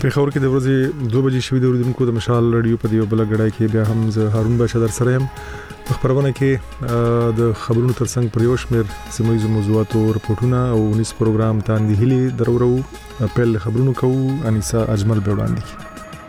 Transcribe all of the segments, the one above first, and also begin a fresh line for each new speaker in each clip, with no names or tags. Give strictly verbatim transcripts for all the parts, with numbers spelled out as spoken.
په خبر کې د ورځې دوه بجې شوې د اوریدونکو د مشال رادیو په دیو بل غړای کې بیا هم زه هارون باشا در سره يم په خبرونه کې د خبرونو ترڅنګ پر یو شمېر سیمایي موضوعاتو رپورټونه او نس پروګرام تاندې هلي درورو خپل خبرونو کوو انیسا اجمل به وړاندې.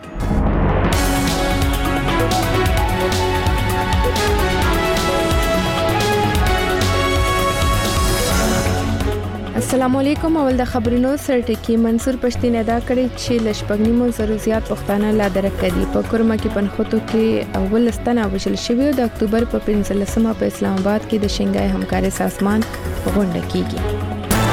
السلام علیکم. اول د خبرونو سرټکی منصور پښتين ادا کړی چې لشپګنیمو ضرورت پښتانه لا درکړي په کورما کې پنځوتو کې اول ستنه وشل شوی د اکتوبر په پنځلسمه په اسلام آباد کې د شنګای همکاري سازمان غونډه کیږي.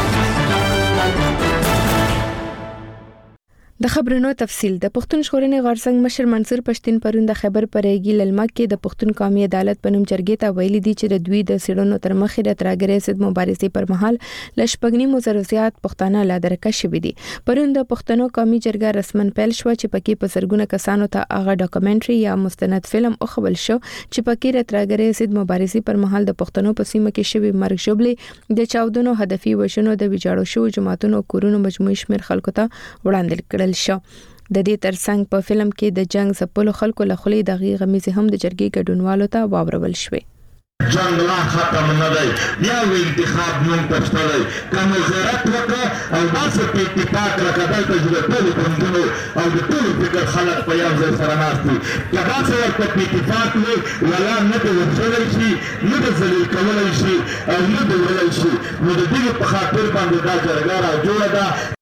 د خبرونو تفصیل. د پښتون ژغورنې غورځنګ مشر منصور پښتين پرون د خبر پرېږي للمک کې د پښتون قومي عدالت په نوم جرګې ته ویلي دي چې د دوی د سیړونو تر مخې د ترګرې ضد مبارزې پر مهال لشپګنیمو ضرورت پښتانه لا درکه شوی دي. پرون د پښتنو قومي جرګه رسمن پیل شو چې پکې په سرګونه کسانو ته هغه ډاکومنټري یا مستند فلم او خبر شو چې پکې د ترګرې ضد مبارزې پر مهال د پښتنو په سیمه کې شوی مرګ جوړلې د چاودنو هدفي وشنو د ویجاړو شو جماعتونو کورونو مجموعي شمیر خلکو ته وړاندې کړل شو. د دې ترڅنګ په فلم کې د جنگ سپلو خلکو له خلې د غي غمیزه هم د جرګې ګډونوالو ته واورول شوې.
جنگ لا ختم نه دی بیا وی انتخاب نوم پښتلای کوم زیارت وکړه او داسې په اتفاق راکړل چې د ټولو قومونو او د ټولو فکر خلک په یو ځای سره ناشتي کدا څه ورته په اتفاق نه ولا نه د ورځول شي نه د ذلیل کولای شي او نه د ولای شي نو د دې په خاطر باندې دا جرګه را جوړه ده.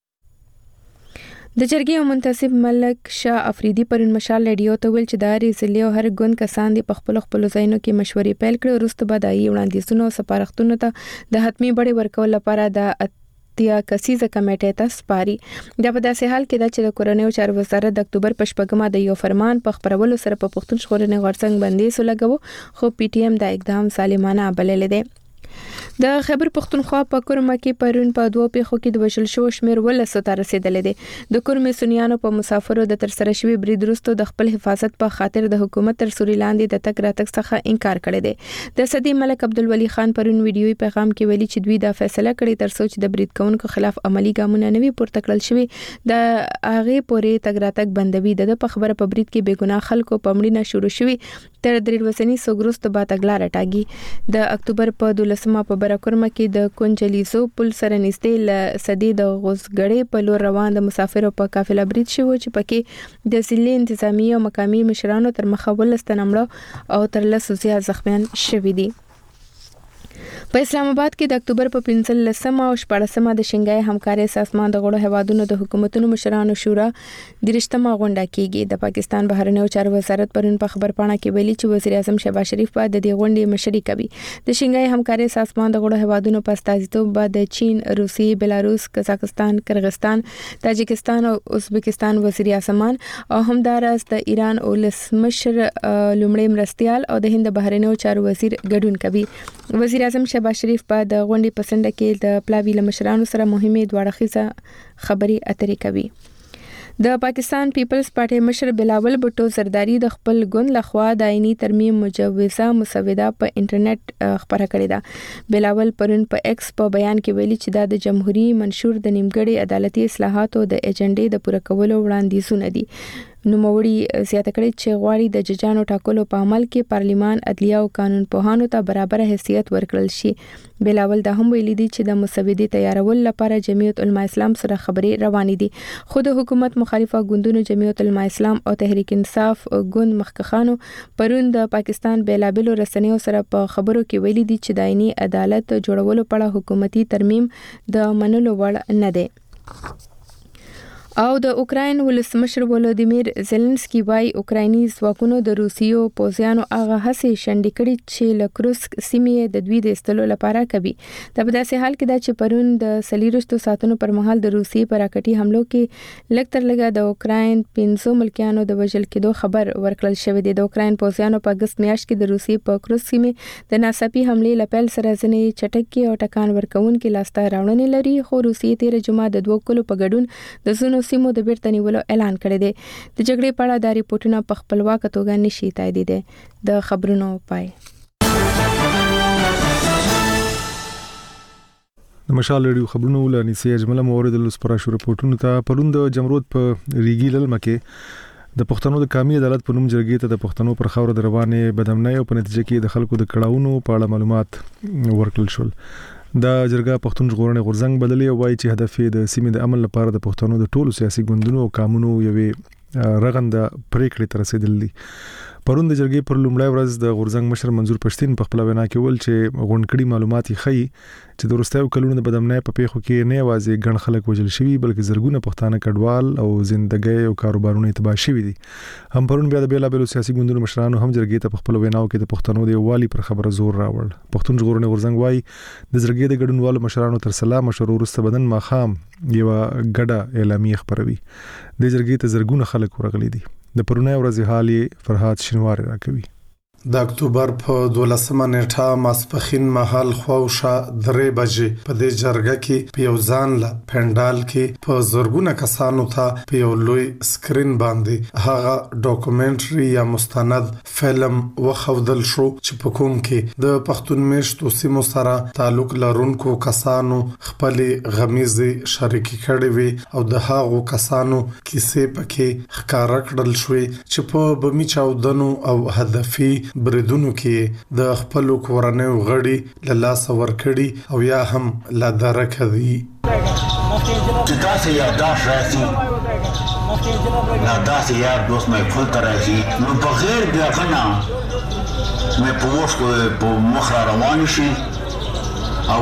د جرګې منتصب ملک شاه افریدي پرون مشال رادیو ته ویل چې د هر ضلع او هر ګوند کسان دي په خپل خپل ځایونو کې مشورې پیل کړي وروسته به د ای وړاندیزونو سپارښتنو ته د حتمی بړې ورکول لپاره د اتیا کسیزه کمیټې ته سپاري. دا په داسې حال کې ده چې د کورنیو چارو وزارت د اکتوبر په شپږمه د یو فرمان په خبرولو سره په پښتون ژغورنې غورځنګ بندیز ولګاوه خو پی ټی ایم دا اقدام ظالمانه بللی دی. د خیبر پختونخوا په کورما کې پرون په دوه پیښو کې د وشل شو شمیر ولسو ته رسیدلې دي. د کورمې سنیانو په مسافرو د تر سره شوی برید وروسته د خپل حفاظت په خاطر د حکومت تر سوري لاندې د تک راتک څخه انکار کړی دی. د صدی ملک عبدالولي خان پرون ویډیوي پیغام کې ویلي چې دوی دا فیصله کړې تر څو چې د برید کوونکو خلاف عملی ګامونه نوي پورته کړل شوی د هغه پورې تک راتک بندوي. د په خبره په برید کې بیګناه خلکو په مړینه شروع شوی تر درې وسنی سوګروست با تګلا راټاږي. د اکتوبر په دولسمه په براکورما کې د کونجلیزو پل سره نږدې ل صدی د غوسګړې په لور روان د مسافرو په قافله برید شو چې پکې د ضلع انتظامی او مقامی مشرانو تر مخه ولستنمړو او تر لسو زیات زخمیان شوي دي. په اسلام آباد کې د اکتوبر په پنځلسمه او شپږمه د شنګای همکاري سازمان د غړو هوادونو د حکومتونو مشرانو شورا د رښتما غونډه کیږي. د پاکستان بهرنیو چارو وزارت پرون په خبرپاڼه کې ویلي چې وزیر اعظم شهباز شریف په د دې غونډې مشري کوي. د شنګای همکاري سازمان د غړو هوادونو په استازیتوب به د چین، روسیې، بلاروس، قزاقستان، قرغستان، تاجکستان او ازبکستان وزیر اعظمان او همدارس د ایران ولسمشر لومړی مرستيال او د هند بهرنیو چارو وزیر ګډون کوي. وزیر اعظم شهباز شریف په د غونډې په سنډه کې د پلاوی له مشرانو سره مهمه دواړه خبري اترې کوي. د پاکستان پیپلز پارټي مشر بلاول بوټو زرداری د خپل ګوند لخوا د عیني ترمیم مجوزه مسوده په انټرنیټ خبره کړې ده. بلاول پرون په ایکس په بیان کې ویلي چې دا د جمهوریت منشور د نیمګړي عدالتي اصلاحاتو د ایجنډې د پوره کولو وړاندیزونه دي. نوموړي زیاته کړې چې غواړي د ججانو ټاکلو په عمل کې پارلیمان، عدلیه او قانون پوهانو ته برابر حیثیت ورکړل شي. بلاول دا هم ویلي دي چې د مسودې تیارول لپاره جمعیت علماء اسلام سره خبرې روانې دي. خو د حکومت مخالفه ګوندونو جمعیت علماء اسلام او تحریک انصاف ګوند مخکخانو پرون د پاکستان بیلابلو رسنیو سره په خبرو کې ویلي دي چې د عیني عدالت جوړولو په اړه حکومتي ترمیم د منلو وړ نه دی. او د اوکراین ولسمشر ولودیمیر زيلنسکي وايي اوکرایني ځواکونو د روسیو پوځیانو هغه هڅې شنډې کړې چې له کروسک سیمې د دوی د استلو لپاره کوي. دا په داسې حال کې ده چې پرون د سلیرشتو ساتونو پر مهال د روسي پر راکټي حملو کې لږ تر لږه د اوکراین پنځو ملکیانو د وژل کېدو خبر ورکړل شوی دی. د اوکراین پوځیانو په اگست میاشت کې د روسي په کروسک سیمې د ناڅاپي حملې لپیل سره ځنې چټکي او ټکان ورکوونکي لاسته راوړنې لري. خو روسي تیر جمعه د دوه کلو په ګډون د زونو سیمو د بیرته نیولو اعلان کړی دی. د جګړې په اړه د ریپورتونو په خپلواکه توګه نشي تاییدیدای. د خبرونو پای.
د مشال ریډیو خبرونه ولانی سي اجمل مورد لسپرا شو رپورټونو ته پروند جمرود په ریګی للمکه د پښتنو د قومي عدالت په نوم جرګې ته د پښتنو پر خاور د روانې بدامنۍ او په نتیجه کې د خلکو د کړهونو په اړه معلومات ورکړل شول. دا جرګه پښتون ژغورنې غورځنګ بدلې او وايي چې هدف یې د سیمې د امن لپاره د پښتنو د ټولو سیاسي ګوندونو او قانونو یوې رغنده پریکړې تر رسیدل دي. پرون د جرګې پر لومړی ورځ د غورځنګ مشر منظور پښتين په خپل وینا کې ول چې غونډکړي معلومات یې خي چې د روستایو کلونو د بدامنۍ په پیښو کې نه یوازې ګڼ خلک وژل شوي بلکې زرګونه پښتانه کډوال او زندګۍ او کاروبارونه تباہ شوي دي. هم پرون بیا د بیلا بیلو سیاسي ګوندونو مشرانو هم جرګې ته په خپل ویناو کې د پښتنو د یووالي پر خبره زور راوړ. پښتون ژغورنې غورځنګ وايي د جرګې د ګډونوالو مشرانو تر سلام مشورو وروسته بدن ماخام یو ګډه اعلامیه خبروي. د جرګې ته زرګونه خلک ورغلي دي. د پرونی ورځ حالي فرحات شینوار راکوي.
د اکتوبر په دولسمه نیټه ماسپخین مهال خواوشا درې بجې په دې جرګه کې په یو ځان له پندال کې په زرګونه کسانو ته په یو لوی سکرین باندې هغه ډاکومنټري یا مستند فلم وخودل شو چې په کوم کې د پښتون میشتو سیمو سره تعلق لرونکو کسانو خپل غمیزه شریکي کړې وي او د هغو کسانو کیسې پکې ښکارا کړل شوې چې په بمی چاودنو او هدفي بریدونو کې د خپل کورنۍ غړي له لاس ورکړي او یا هم لا درکه دي.
چې تاسو یادداشت راشي لا تاسو یاد دوست مې فل تراشي نو په غیر بیا کنه مې په وښکو په مخ روان شي او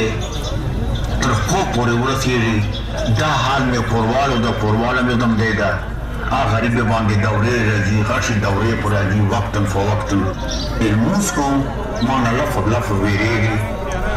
ورې تر خو پورې ورسېږي دا حال مې کوروالو د کوروالو مې دم دی دا غریب باندې دورې راځي غاښي دورې پر راځي وختن فو وختن الموسکو مانه لفظ لفظ ویریږي.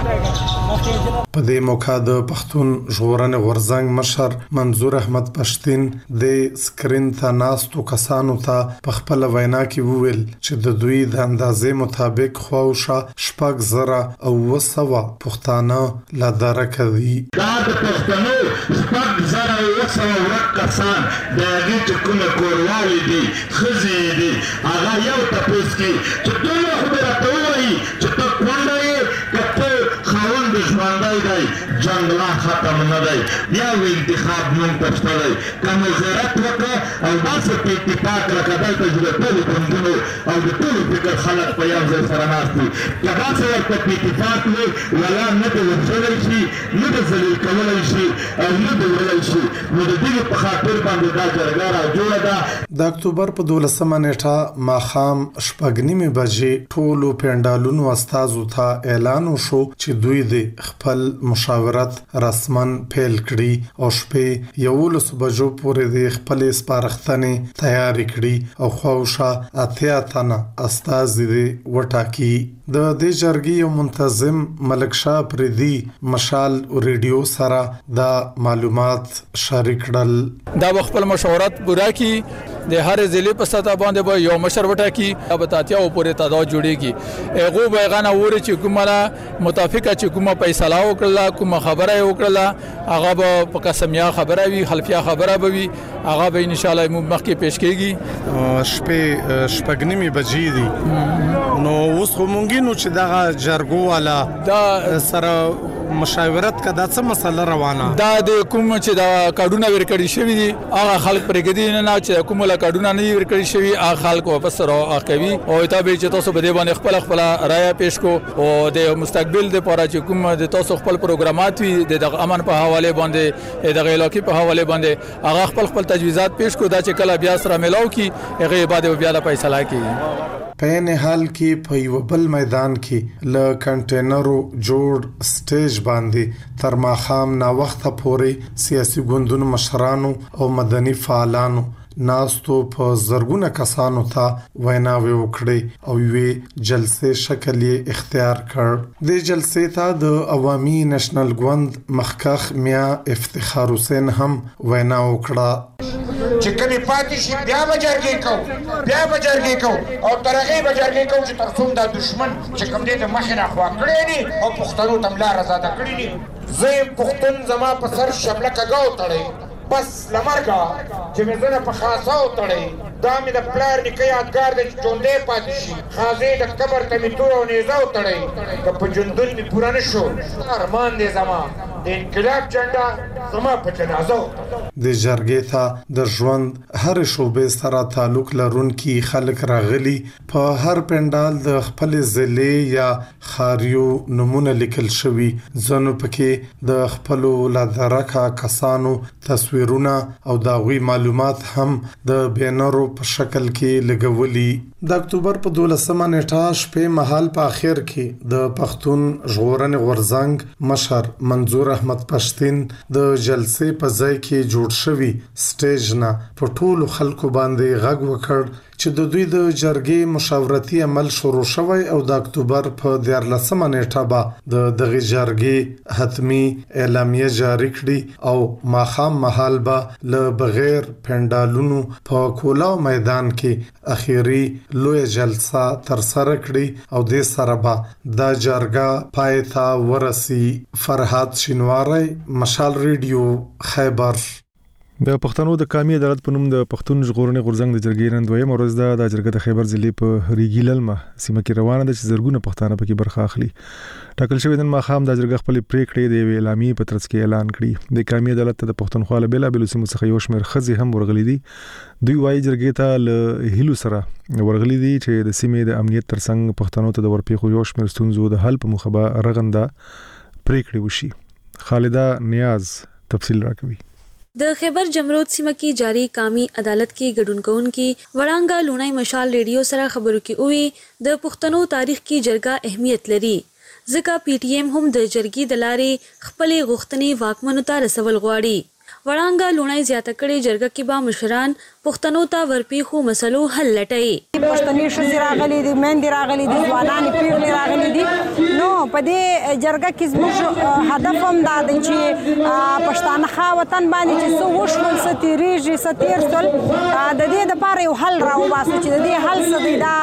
په دې موقع د پښتون ژغورنې غورځنګ مشر منظور احمد پښتين د سکرین ته ناستو کسانو ته په خپل وینا کې وویل چې د دوی د اندازې مطابق خواوشا شپږ زره او وسوه پښتانه لا درکه دي.
دا د پښتنو شپږ زره او وسوه ورک کسان د هغې چې کومه کوروالې دي ښځې دي هغه یو تپوس کې چې دومره خو به راته ووایي چې ته کونډه یې که ته خاوند ژوندی دی جنګ لا ختم نه دی بیا و انتخاب مونږ ته شته دی که مو غیرت وکړه او داسې په اتفاق لکه دلته چې د ټولو ګوندونو او د ټولو فکر خلک په یو ځای سره ناست وي که داسې ورته په اتفاق وي ولا نه د ورچلی شي نه د ذلیل کولی شي او نه د وړلی شي نو د دغې په خاطر باندې دا جرګه راجوړه ده.
د اکتوبر په دولسمه نیټه ماښام شپږ نیمې بجې ټولو پنډالونو استازو ته اعلان وشو چې دوی د خپل مشاورت رسمن پیل کړي او شپې یولس بجو پورې د خپل سپارښتنې تیاری کړي او خواوشا اتیا تنه استازي دې وټاکي. د دې جرګې یو منتظم ملک شاه پردي مشال ریډیو سره دا معلومات شریک کړل.
دا خپل مشورت پورا کی د هر ضلع په سطح باندې به یو مشر وټاکي او بتاتیا او پورې تعداد جوړيږي هغه به غنه وره چې کومه متفقه چې کومه فیصله وکړه کومه خبره وکړه هغه به په قسمیا خبره وي خلفیا خبره به وي هغه به ان شاء الله مخکې پیش کیږي.
شپه شپږنیمې بجې دي نو اوس همونګي نو چې دا جرګو والا دا سره مشاورت کدا څه مسله روانه
دا د کوم چې دا کارډونه ورکړی شوی دي هغه خلک پرګدي نه چې کوم لا کارډونه نه ورکړی شوی هغه خلک واپس راو کوي او ته به چې تاسو به باندې خپل خپل رائے پیش کو او د مستقبل د پاره چې کوم د تاسو خپل پروګرامات وي د امن په حواله باندې د غیلاکی په حواله باندې هغه خپل خپل تجویزات پیش کو دا چې کله بیا سره ملاو کی هغه بعد بیا د فیصله کوي.
په نه حال کې په یو بل میدان کې ل کنټینرو جوړ سټیج باندې تر ماخام نا وخت پورې سیاسي ګوندونو مشرانو او مدني فعالانو ناستو په زرګونه کسانو ته ویناوي وکړي او وی جلسه شکل یې اختیار کړ. د جلسې ته د عوامي نېشنل ګوند مخکخ میا افتخار حسین هم وینا وکړه
چې کمی پاتې شي بیا به جرګې کوو بیا به جرګې کوو او تر هغې به جرګې کوو چې تر څوم دا دشمن چې کوم دی د مخې نه خوا کړی دي او پښتنو ته ملا رضاده کړي دي. زه یم پښتون زما په سر شبله کږه وتړئ بس له مرګه چې مې زنه په خاصه وتړئ دا مې د پلار نیکه یادګار دی چې ژوندی پاتې شي. خازې د قبر ته مې توره او نیزه وتړئ که په ژوندون مې پوره نه شو ارمان دی زما د انقلاب جنډه زما په جنازه وتړئ.
د جرګې ته د ژوند هر شوبې سره تعلق لرونکي خلک راغلي. په هر پندال د خپل ضلع یا خاریو نمونه لیکل شوي. ځنو پکې د خپل لادرکه کسانو تصویرونه او داغوی معلومات هم د بینرو په شکل کې لګولي. د اکتوبر په دولسمه نیټه شپې مهال په اخر کې د پښتون ژغورنې غورځنګ مشر منظور احمد پښتين د جلسې په ځای کې جوړ شوی سټیج نه په ټولو خلکو باندې غږ وکړ چې د دوی د جرګې مشاورتي عمل شروع شوی او د اکتوبر په دیارلسمه نیټه به د دغه جرګې حتمی اعلامیه جاری کړي او ماخام مهال به له بغیر پندالونو په کولاو میدان کې اخیری لوی جلسه تر سره کړي او د سره به د جرګه پایتا ورسی. فرحات شینواری، مشال ریډیو، خیبر.
د پښتنو د قومي عدالت په نوم د پښتون ژغورنې غورځنګ د جرګې نن دویم ورځ ده. د جرګې د خیبر ضلع په ریګی للمه سیمه کې روانه ده چې زرګونه پښتانه پکې برخه اخلي. ټاکل شوی نن ماخام د جرګې خپل پریکړې د اعلامیې په ترڅ کې اعلان کړي. د قومي عدالت ته د پښتونخوا له بیلابېلو سیمو څخه یو شمېر ښځې هم ورغلي دي. دوی وايي جرګې ته له هیلو سره ورغلي دي چې د سیمې د امنیت ترڅنګ پښتنو ته د ورپېښو یو شمېر ستونزو د حل په موخه به رغنده پریکړې وشي. خالده نیاز تفصیل راکوي.
د خیبر جمرود سیمه کې جاری قومي عدالت کې ګډون کوونکي وړانګه لونای مشال ریډیو سره خبرو کې وی د پښتنو تاریخ کې جرګه اهمیت لري ځکه پی ټی ایم هم د جرګې د لارې خپل غوښتنې واکمنو ته رسول غواړي. وړانګه لونای زیاته کړي جرګه کې به مشران پښتنو ته ورپېښو مسلو حل لټوي.
پښتني ښځې راغلي دي، میندې راغلي دي، ځوانانې پیغلې راغلي دي. نو په دې جرګه کې زموږ هدف هم دا دی چې پښتانه ښه وطن باندې چې څه وشول، څه تېرېږي، څه تېر شول، د دې دپاره یو حل راوباسو چې د دې حل څه دی، دا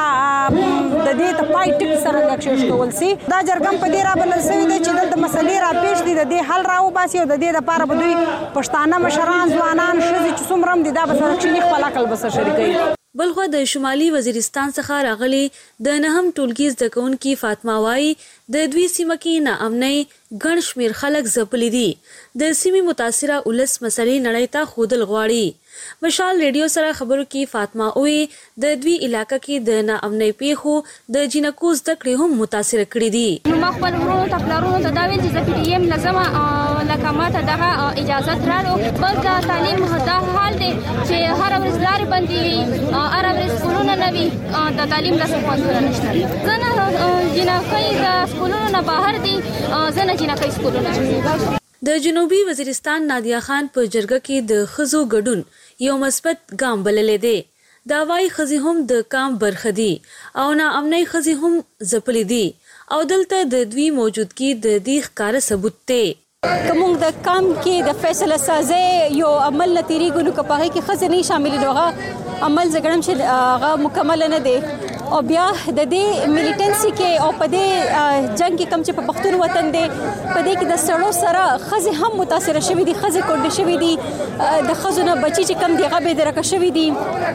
د دې ته پای ټک څرنګه کښېښودل سي. دا جرګه هم په دې رابلل شوې ده چې دلته مسلې راپېښ دي، د دې حل راوباسي او د دې دپاره به دوی پښتانه مشران، ځوانان، ښځې چې څومره هم دي دا به سره کښېني خپل عقل به سره شریکوي.
بلخوا د شمالي وزیرستان څخه راغلي د نهم ټولګي زده کوونکي فاطمه وايي د دوی سیمه کې ناامنۍ ګڼ شمېر خلک ځپلي دي. د سیمې متاثره ولس مسلې نړۍ ته ښودل غواړي. مشال ریډیو سره خبرو کې فاطمه وی د دوی علاقې کې د ناامنۍ پیښو د جنکو زده کړې هم متاثره کړي دي.
ما خپل ورونو ته پلارونو ته دا ویل چې زه پی ټي ایم لازمه لکه ماته دغه اجازت راړو. بس د تعلیم دا حال دی چې هر ورځ لارې بندې وي، هر ورځ سکولونه نه وي، د تعلیم داسې خوندونه نشته. ځنه جنکۍ د سکولونو نه بهر دي، ځنه جنکۍ سکولونه.
د جنوبي وزیرستان نادیا خان په جرګه کې د ښځو ګډون یو مثبت ګام بللی دی. دا وايي ښځې هم د کام برخه دي او ناامنۍ ښځې هم ځپلي دي او دلته د دوی موجودګي د دې ښکاره ثبوت دی.
که موږ د کام کې د فیصله سازۍ یو عمل نه تېرېږو نو که په هغې کې ښځې نه شاملې نو هغه عمل زه ګڼم چې هغه مکمله نه دی. او بیا د دې میلیټنسي کې او په دې جنګ کې کوم چې په پښتون وطن دی په دې کې د سړو سره ښځې هم متاثره شوي دي، ښځې کونډې شوي دي، د ښځو نه بچي چې کوم دي هغه بېدرکه شوي دي.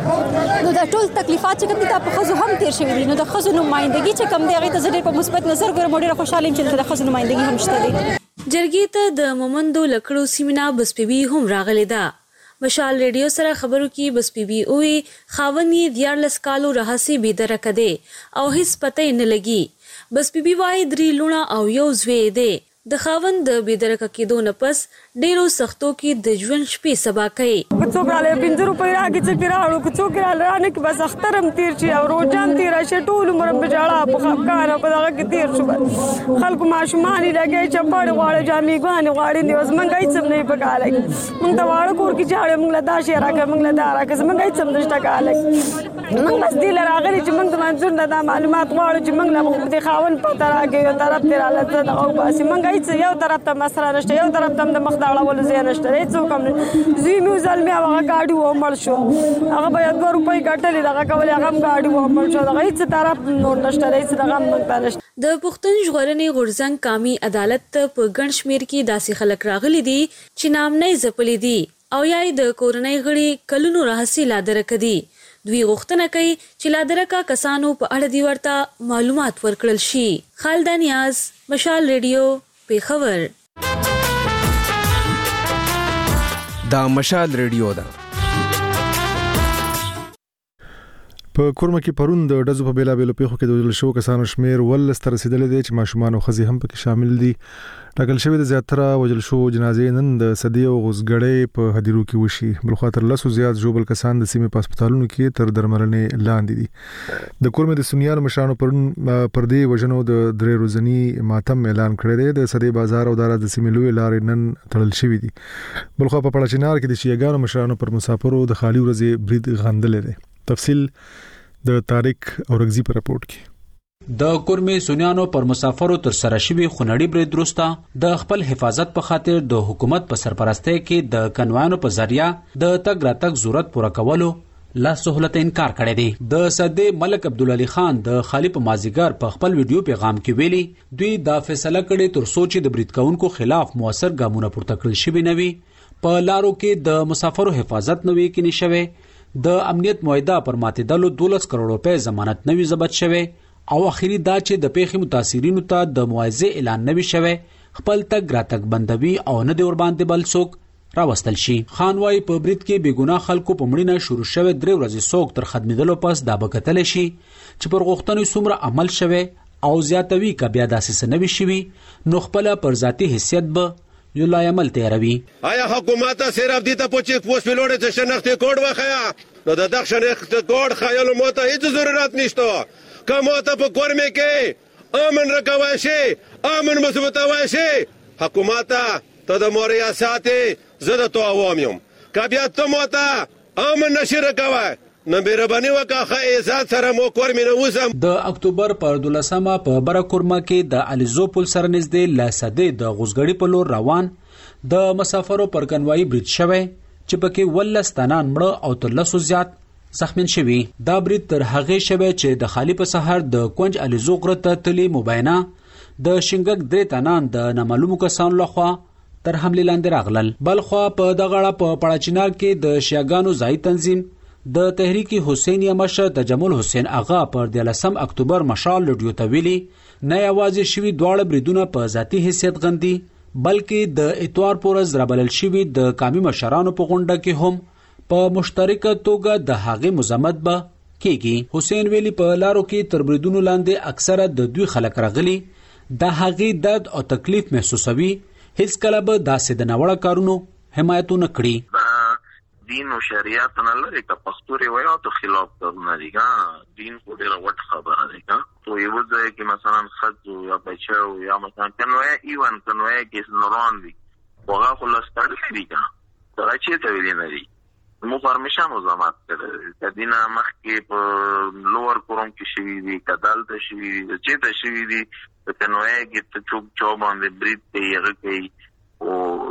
نو دا ټول تکلیفات چې کوم دي دا په ښځو هم تېر شوي دي. نو د ښځو نمایندګي چې کوم دی هغې ته زه ډېر په مثبت نظر ګورم او ډېره خوشحاله یم چې دلته د ښځو نمایندګي هم شته دی.
جرګې ته د مومندو لکړو سیمینه بسپیبي هم راغلې ده. مشال ریډیو سره خبرو کې بسپیبي وی خاوند یې دیارلس کالو راهسې بېدرکه دی او هیڅ پته یې نه لګي. بسپیبي وایي درې لوڼه او یو زوی دی. د خاوند د بېدرکه کېدو نه پس ډېرو سختو کې د ژوند شپې سبا کوي.
که څوک رالی پنځه روپۍ راکړي څه کې راوړو، که څوک رالی رانه کړي بس اختر هم تېر شي او روژه هم تېره شي، ټول عمر هم په ژړا په خفګان او په دغه کې تېر شو. بس خلکو ماشومان یې لګوي، چپړې غواړي، جامې ګانې غواړي، نو زمونږ هېڅ هم نه وي په کار لګي. مونږ ته واړه کور کې ژاړي، مونږ له دا شی راکړه، مونږ له دا راکړه، زمونږ هېڅ هم نشته کار لګي. مونږ بس دې له راغلي چې مونږ د منظور نه دا معلومات غواړو چې مونږ له د خاوند پته راکړي، یو طرف ترې راله څه دغه وباسي. مونږ هېڅ یو طرف ته مسله نشته، یو طرف ته هم د مخ د اړولو ځای نشته، هېڅوک هم نه. زوی مې وزلمې او هغه ګاډي و مړ شو، هغه به یو دوه روپۍ ګټلې دغه کولې، هغه هم ګاډي و مړ شو. دغه هېڅ طرف نور نشته، هېڅ دغه هم موږ ته نشته.
د پښتون ژغورنې غورځنګ قومي عدالت ته په ګڼ شمېر کې داسې خلک راغلي دي چې ناامنۍ ځپلي دي او یا یې د کورنۍ غړي کلونو راهسې لا درکه دي. دوی غوښتنه کوي چې لا درکا کسانو په اړه دی ورته معلومات ورکړل شي. خالد نیاز، مشال ریډیو، پیښور.
دا مشال ریډیو ده.
په کورما کې پرون د ډزو په بیلا بیلو پیښو کې د وژل شوو کسانو شمیر ولس تر رسیدلې دي چې ماشومان او ښځې هم پکې شامل دي. ټاکل شوی د زیاتره وژل شوو جنازې نن د صدې او غوسګړې په هدیرو کې وشي. بل خاطر لسو زیات ژوبل کسان د سیمې په هسپتالونو کې تر درملنې لاندې دي. د کورما د سنیانو مشرانو پرون پر دې وژنو د درې ورځنی ماتم اعلان کړی دی. د صدې بازار او د سیمې لوی لارې نن تړل شوې دي. بل خو په پړچینار کې د شیعاګانو مشرانو پر مسافرو د خالي ورځې برید غندلې دي. تفصیل د تاریخ او رغزي په راپورټ کې.
د کورمې سنیانو پر مسافرو تر سره شوی خونړی برید وروسته د خپل حفاظت په خاطر د حکومت په سرپرستۍ کې د کنوانو په ذریعہ د تګ راتګ ضرورت پوره کولو لا سہولت انکار کړی دی. د صدې ملک عبدالعلی خان د خالی په مازیګر په خپل ویډیو پیغام کې ویلي دوی دا فیصله کړې تر څو چې د برید کوونکو خلاف موثر ګامونه پورته کړل شي نه وي. په لارو کې د مسافرو حفاظت نه وي کې نشوي. د امنیت معاهده پر ماتېدلو دولس کروڑ روپے ضمانت نوي ضبط شوی او اخیری دا چې د پیښې متاثرینو ته د معاوضې اعلان نوي شوی خپل تګ راتګ بندوي او نه دی ور باندې بل څوک راوستل شي. خان وايي په برید کې بېګناه خلکو په مړینه شروع شوی درې ورځې څوک تر ختمېدلو پس دا به کتلی شي چې پر غوښتنو څومره عمل شوی او زیاتوي که بیا داسې څه نوي شوي نو خپله پر ذاتي حیثیت به یو لا عمل تیروي.
آیا حکومت صرف دې ته پوچې پوس ویلوړې ته شناختی کوډ وخیا نو د دغه شناختی کوډ خایلو مو ته هیڅ ضرورت نشته. که مو ته په کورمې کې امن رکوای شي امن مثبتوای شي حکومت ته د مو ریاست زه د تو عوام یم که بیا ته مو ته امن نشي رکوای نو مهرباني وکړه ښه عزت سره مو کورمې نه وسم.
د اکتوبر پر دولسمه په بره کورما کې د الیزو پل سره نږدې له صدې د غوسګړې په لور روان د مسافرو پر کنوایي برید شوی چې پکې ولس تنان مړه او تر لسو زیات زخمیان شوي. دا برید تر هغې شوی چې د خالی په سهار د کونج الیزو غره ته تللي مبینه د شینګک درې تنان د نامعلومو کسانو لخوا تر حملې لاندې راغلل. بلخوا په دغه اړه په پړچینار کې د شیعاګانو ځایي تنظیم د تحریک حسینیه مشر تجمل حسین آغا پر دیارلسم اکتوبر مشال ریډیو ته ویلي نه یوازې شوي دواړه بریدونه په ذاتي حیثیت غندي بلکې د اتوار په ورځ رابلل شوي د قومي مشرانو په غونډه کې هم په مشترکه توګه د هغې مذمت به کیږي. حسین ویلي په لارو کې تر بریدونو لاندې اکثره د دوی خلک راغلي د هغې درد او تکلیف محسوسوي هیڅ کله به داسې د ناوړه کارونو حمایتونه کړي.
دین او شریعت نه لري که پښتو روایتو خلاف کارونه دي ګا دین کو ډیره وټ خبره ده ګا تو یو ځای کې مثلا خد یا بچو یا مثلا کنوې ایوان کنوې کې نوران دي وغه خلاص تړل دي ګا دا چې ته ویل نه دي مو پرمیشن مزامات کړه د دینه مخ کې په لوور کوروم کې شوی دي کدال ته شوی دي چې ته شوی دي کنوې کې ته چوب چوب باندې برید کې یغه کې او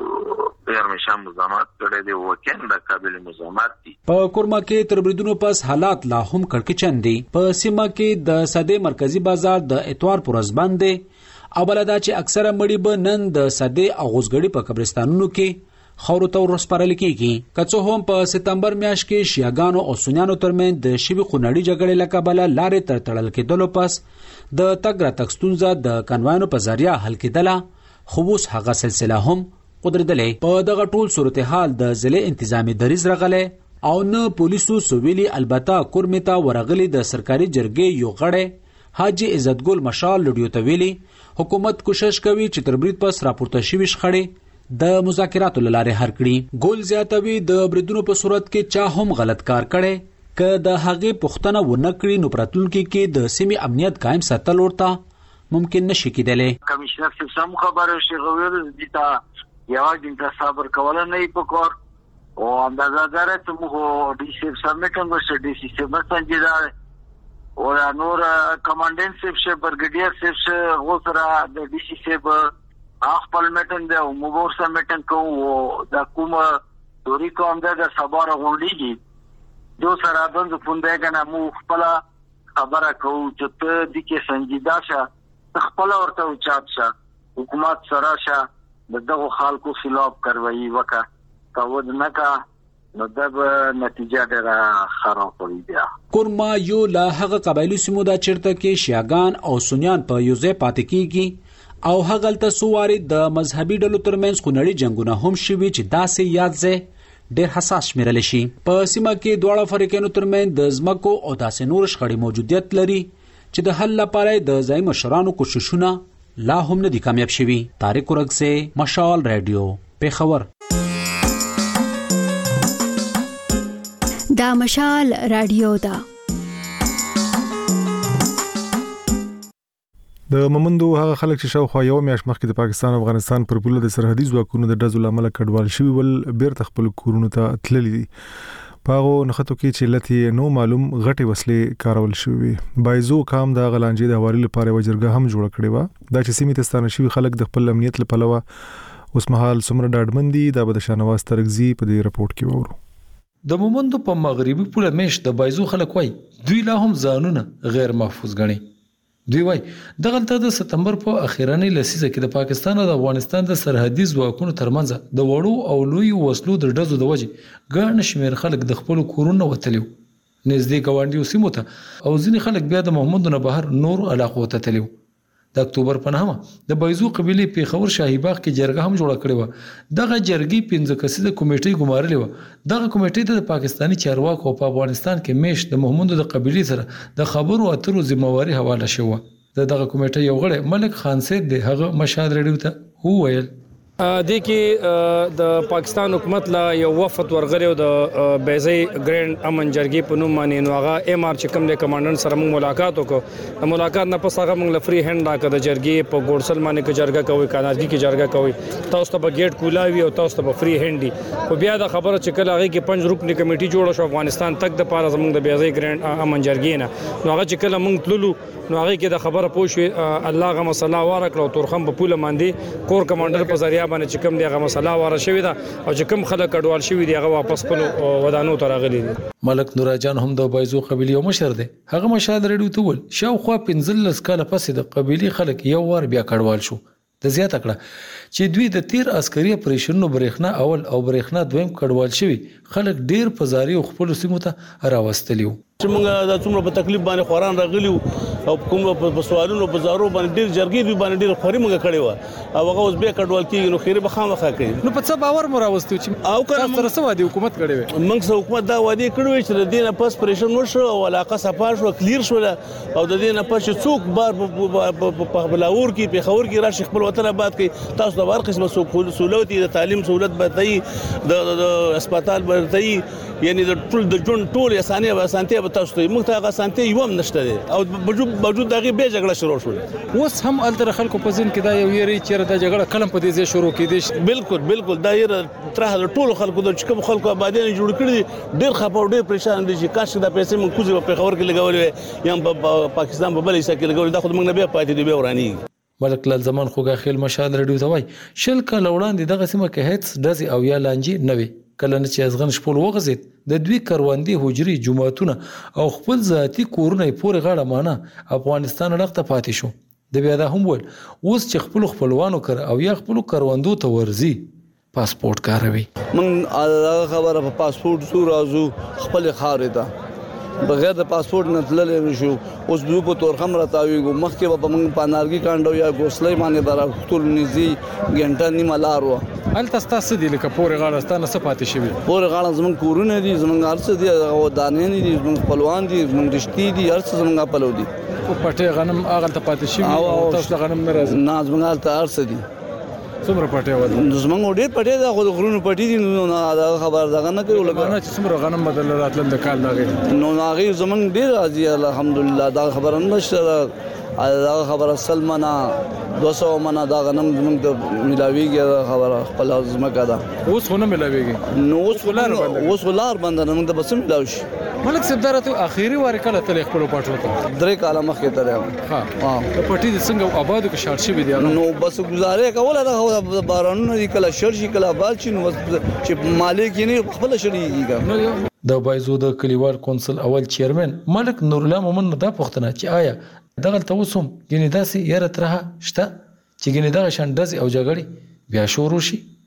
پرمیشن مزامات کړه دی وکړه د قابل مزامات دي.
په کورما کې تر بریدونو پس حالات لا هم کړکچن دي. په سیمه کې د صدې مرکزی بازار د اتوار پر ورځ باندې او بلدا چې اکثره مړي به نن د صدې او غوسګړي په قبرستانونو کې خورو ته ورسپارل کیږي. که هم په سپتمبر میاشت کې شیعاګانو او سنیانو ترمن د شوی خونړي جګړې لکبله لارې تر تړل کېدلو پس د تګ راتګ ستونزه د کنوانو په ذریعہ حل کېدله خو اوس هغه سلسله هم قدرتلې. په دغه ټول صورتحال د ضلع انتظامی دریز رغله او نه پولیسو سویلی البته کورمتا ورغلی د سرکاري جرګې یو غړی حاجی عزت ګل مشال ریډیو ته ویلي حکومت کوشش کوي چې تر برید پس راپورته شوي شخړې د مذاکراتو لاره حل کړي. ګل زیاتوي د بریدونو په صورت کې چا هم غلط کار کړي که د هغې پوښتنه ونه کړي نو پراتلونکي کې د سیمې امنیت قائم ساتل ورته ممکن نشي کېدلی.
کمشنر صاحب سم خبره شي غوړل دي تا یوازې د صبر کول نه پکور او اندازه داره ته مو ډي سي سبمیټنګ وشي ډي سي سم څنګه او نور کمانډنټ صاحب شه برګډیر صاحب شه غو سره د ډي سي صاحب خپل میټنګ دی او مو ورسره میټنګ کوو د کومه دوری کوم د صبر غونډيږي دو سره د پوندې کنه مو خپل خبره کوو چې ته د کې سنجیدا شه خپل ورته چاپ شه حکومت سره شه دغه خلکو خلاف کاروایی وکړه کاود نه کا نو دا به نتیجه ډېره خراب وي. بیا
کورما یو لا هغه قبایلی سیمو دا چیرته کې شیعاګان او سنیان په یو ځای پاتې کیږي او هغه تل سواري د مذهبي ډلو ترمنځ خونړي جنگونه هم شوي چې داسې یاد ځای ډېر حساس شمیرل شي. په سیمه کې دواړه فریقینو ترمنځ د ځمکو او داسې نور شخړې موجودیت لري چې د حل لپاره د ځای مشرانو کوششونه لا هم نه دي کامیاب شوي. طارق ورغسه، مشال رادیو، پیښور.
دا مشال رادیو دا
د مومندو هغه خلک چې شاوخوا یو میاشت مخکې د پاکستان او افغانستان پر پوله د سرحدي ځواکونو د ډزو لامل کډوال شوي ول بیرته خپل کورونو ته تللي دي. پاغو نخټو کې چې لته نو معلوم غټي وسلې کارول شوی. بایزو کام د غلانجې د حواله لپاره وجرګه هم جوړ کړې و. دا چې سیمې تستانه شوی خلک د خپل امنیت لپاره اوس مهال څومره ډاډمندي دا به د شانواز ترغزي په دې رپورت کې وورو.
د مومندو په مغربي پوله میش د بایزو خلک وای دوی لا هم ځانونه غیر محفوظ غني. دوی وای دغه د سپتمبر په اخیرنۍ لسیزه کې د پاکستان او د افغانستان د سرحدي ځواکونو ترمنځ د وړو او لوی وسلو د ډزو د وجې ګڼ شمیر خلک د خپل کورونو وتلیو نږدې ګاونډیو سیمو ته او ځینې خلک بیا د مومندو نه بهر نور علاقو ته تلیو. د اکتوبر په نهمه د بایزو قبيله پیښور شاهي باغ کې جرګه هم جوړه کړې و. دغه جرګې پنځه کسیزه کمیټې ګمارلې و. دغه کمیټې د پاکستاني چارواکو په افغانستان کې میش د مومندو د قبيله سره د خبرو اترو ذمہواری حواله شوه. دغه کمیټې یو غړی ملک خان سید د هغه مشهد رډیو ته هو ویل
د کې د پاکستان حکومت لا یو وفد ورغړیو د بیزي ګرند امن جرګي په نوم باندې نو هغه ام ار چې کوم د کمانډنټ سره موږ ملاقات وکړو. د ملاقات نه پس هغه موږ لفري هند راکړه د جرګي په ګورسل باندې کې جرګه کوي کانارګي کې جرګه کوي تاسو ته په گیټ کولاوي او تاسو ته په فری هند دي. خو بیا د خبره چې کله هغه کې پنځ رکنی کمیټي جوړه شو افغانستان تک د پاره زموږ د بیزي ګرند امن جرګي نه نو هغه چې کله موږ تللو نو هغه کې د خبره پوښي الله غ مسله وارکړو تورخم په پوله باندې کور کمانډر په ذریعہ باندې چې کوم دی مسله واره شوی دا او چې کوم خلک کډوال شوی دی هغه واپس خپل ودانو ته راغلي دي.
ملک نوراجان هم د بایزو قبيله یو مشر دی. هغه مشال رډیو ته ول شاوخوا پنځلس کاله پسې د قبيله خلک یو ور بیا کډوال شو. د زیاته کړه چې دوی د تیر عسکري اپریشنونو برېښنا اول او برېښنا دویم کډوال شوی خلک ډیر په زاري خپل سیمو ته راوستلیو.
چې موږ د څومره په تکلیف باندې خوران راغلیو او کوم په سوالونو په زارو باندې ډیر جرګې دوی باندې ډیر خوري موږ کړی و او هغه اوس به کډوال کیږي نو خیره به خامخا کوي.
نو په څه باور مو راوستو چې
او کله
تر څه وادي حکومت کړی وي
موږ سره حکومت دا وادي کړی چې د دینه پس پریشن وشو او علاقه صفا شو کلیر شو او د دینه پس څوک بار په بلاور کې په خور کې راشي خپل وطن آباد کوي تاسو د هر قسمه سہولت د تعلیم سہولت به د هسپتال به یعنی د ټول د جون ټول اسانه به اسانته به تاسو ته موږ ته هغه اسانته یو هم نشته دي او موجود دغه به جګړه شروع شوه.
اوس هم التر خلکو په ځین کې دا یو یری چې د جګړه کلم په دې ځای شروع کیدي.
بالکل بالکل دا یره تر ټول خلکو د چکم خلکو آبادی جوړ کړی ډیر خپه او ډیر پریشان دي چې کاش دا پیسې موږ کوزي په خبر کې لګولې یا په پاکستان په بلې سکه لګولې دا خو موږ نه بیا پاتې دی به ورانی.
ملک لال زمان خوګه خیل مشال رډیو ته وای شل کله وړاندې دغه سیمه کې هیڅ دزي او یا لانجی نه وي. کله نه چې ازغن شپول وغزید د دوی کروندې حجري جماعتونه او خپل ذاتی کورونه پورې غاړه مانه افغانستان لغته پاتې شو. د بیا دا هم ول اوس چې خپل خپلوانو کړ او یا خپل کروندو ته ورزي پاسپورت کاروي.
من هغه خبره په پاسپورت سو راځو خپل خارې ته بغیر د پاسپورت نه تلل نشو. اوس بلو په تورخم راتاویږو مخکې په موږ پانارګي کاندو یا ګوسلې باندې برا ټول نږدې ګنټه نیمه لار و.
هل تاسو دې لکه پورې غاړه ستانه څه پاتې شوی
پورې غاړه زمون کورونه دي زمون ارڅ دي او دانې دي زمون خپلوان دي زمون رښتې دي ارڅ زمون خپلو دي
او پټه غنم اغل ته پاتې شوی او تاسو غنم نه راځي
نه زمون ارڅ ارڅ دي
څومره پټه و
زمون ډېر پټه دا خو غرونو پټې دي نو خبر دغه نه کوي لکه
نه چې څومره غنم بدل راتل د کال دغه
نو هغه زمون ډېر راځي الحمدلله دا خبر نشته دا خبره سلمنا دو سو منا دا غنم زمونږ ته ملاویږي خبره خپل ځمکه ده
اوس خو نه ملاویږي
نو اوس ولار اوس ولار باندې موږ ته بس ملاوي شي.
ملک صدر ته اخیری وار کله تل خپل پټو ته
درې کاله مخکې تر
ها ها پټي د څنګه آبادو کې شارټ شي دي
نو بس گزاره کوله دا بارانونه دي کله شر شي کله بال شي نو چې مالک یې نه خپل شړيږي.
د بایزو د کلیوال کونسل اول چیرمن ملک نور الله مومن دا پوښتنه چې آیا دغه توسم ګینې داسې یاره ترها شته چې ګینې دغه شاندز او جګړې بیا شروع شي.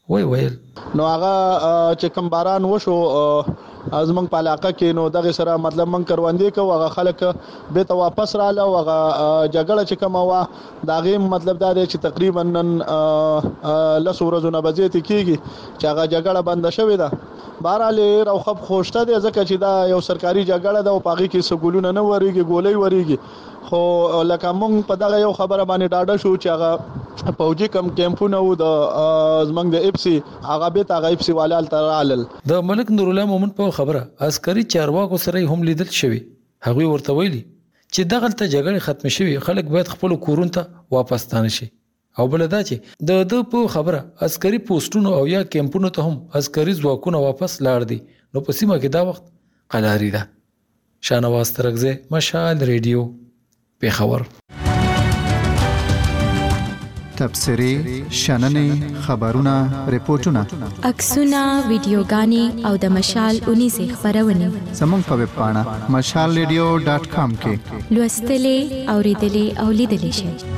وای ویل
نو هغه چې کوم باران وشو ازمن په علاقه کې نو دغه سره مطلب من کروندې کو هغه خلک به ته واپس رااله او هغه جګړه چې کوم وا داغه مطلب دا دی چې تقریبا نن لس ورځې نه بځې ته کیږي چې هغه جګړه بند شوې ده. بهرحال او خب خوشته دي ځکه چې دا یو سرکاري جګړه ده او پاغي کې سګولونه نه وریږي ګولې وریږي خو لکه مونږ په دغه یو خبره باندې ډاډه شو چې هغه پوجي کم کیمپونه و د زمنګ د اپسي هغه به تاغه اپسي والال ترالل.
د ملک نور الله مومن په خبره عسکري چارواکو سره هم لیدل شوی. هغه ورته ویلي چې دغه ته جګړه ختم شوی خلک باید خپل کورون ته واپس تانه شي او بل دا چې د د په خبره عسکري پوسټونو او یا کیمپونو ته هم عسکري ځواکونه واپس لاړ دي. نو په سیمه کې دا وخت قلاري ده. شانواز ترغزه مشال ریډیو پیښور.
تبصرې شننې خبرونه ریپورتونه
عکسونه ویډیوګانې او د مشال اونیزه خبرونه
زموږ په ویب پاڼه مشال ریډیو ډاټ کام کې
لوستلې اوریدلې او لیدلې شئ.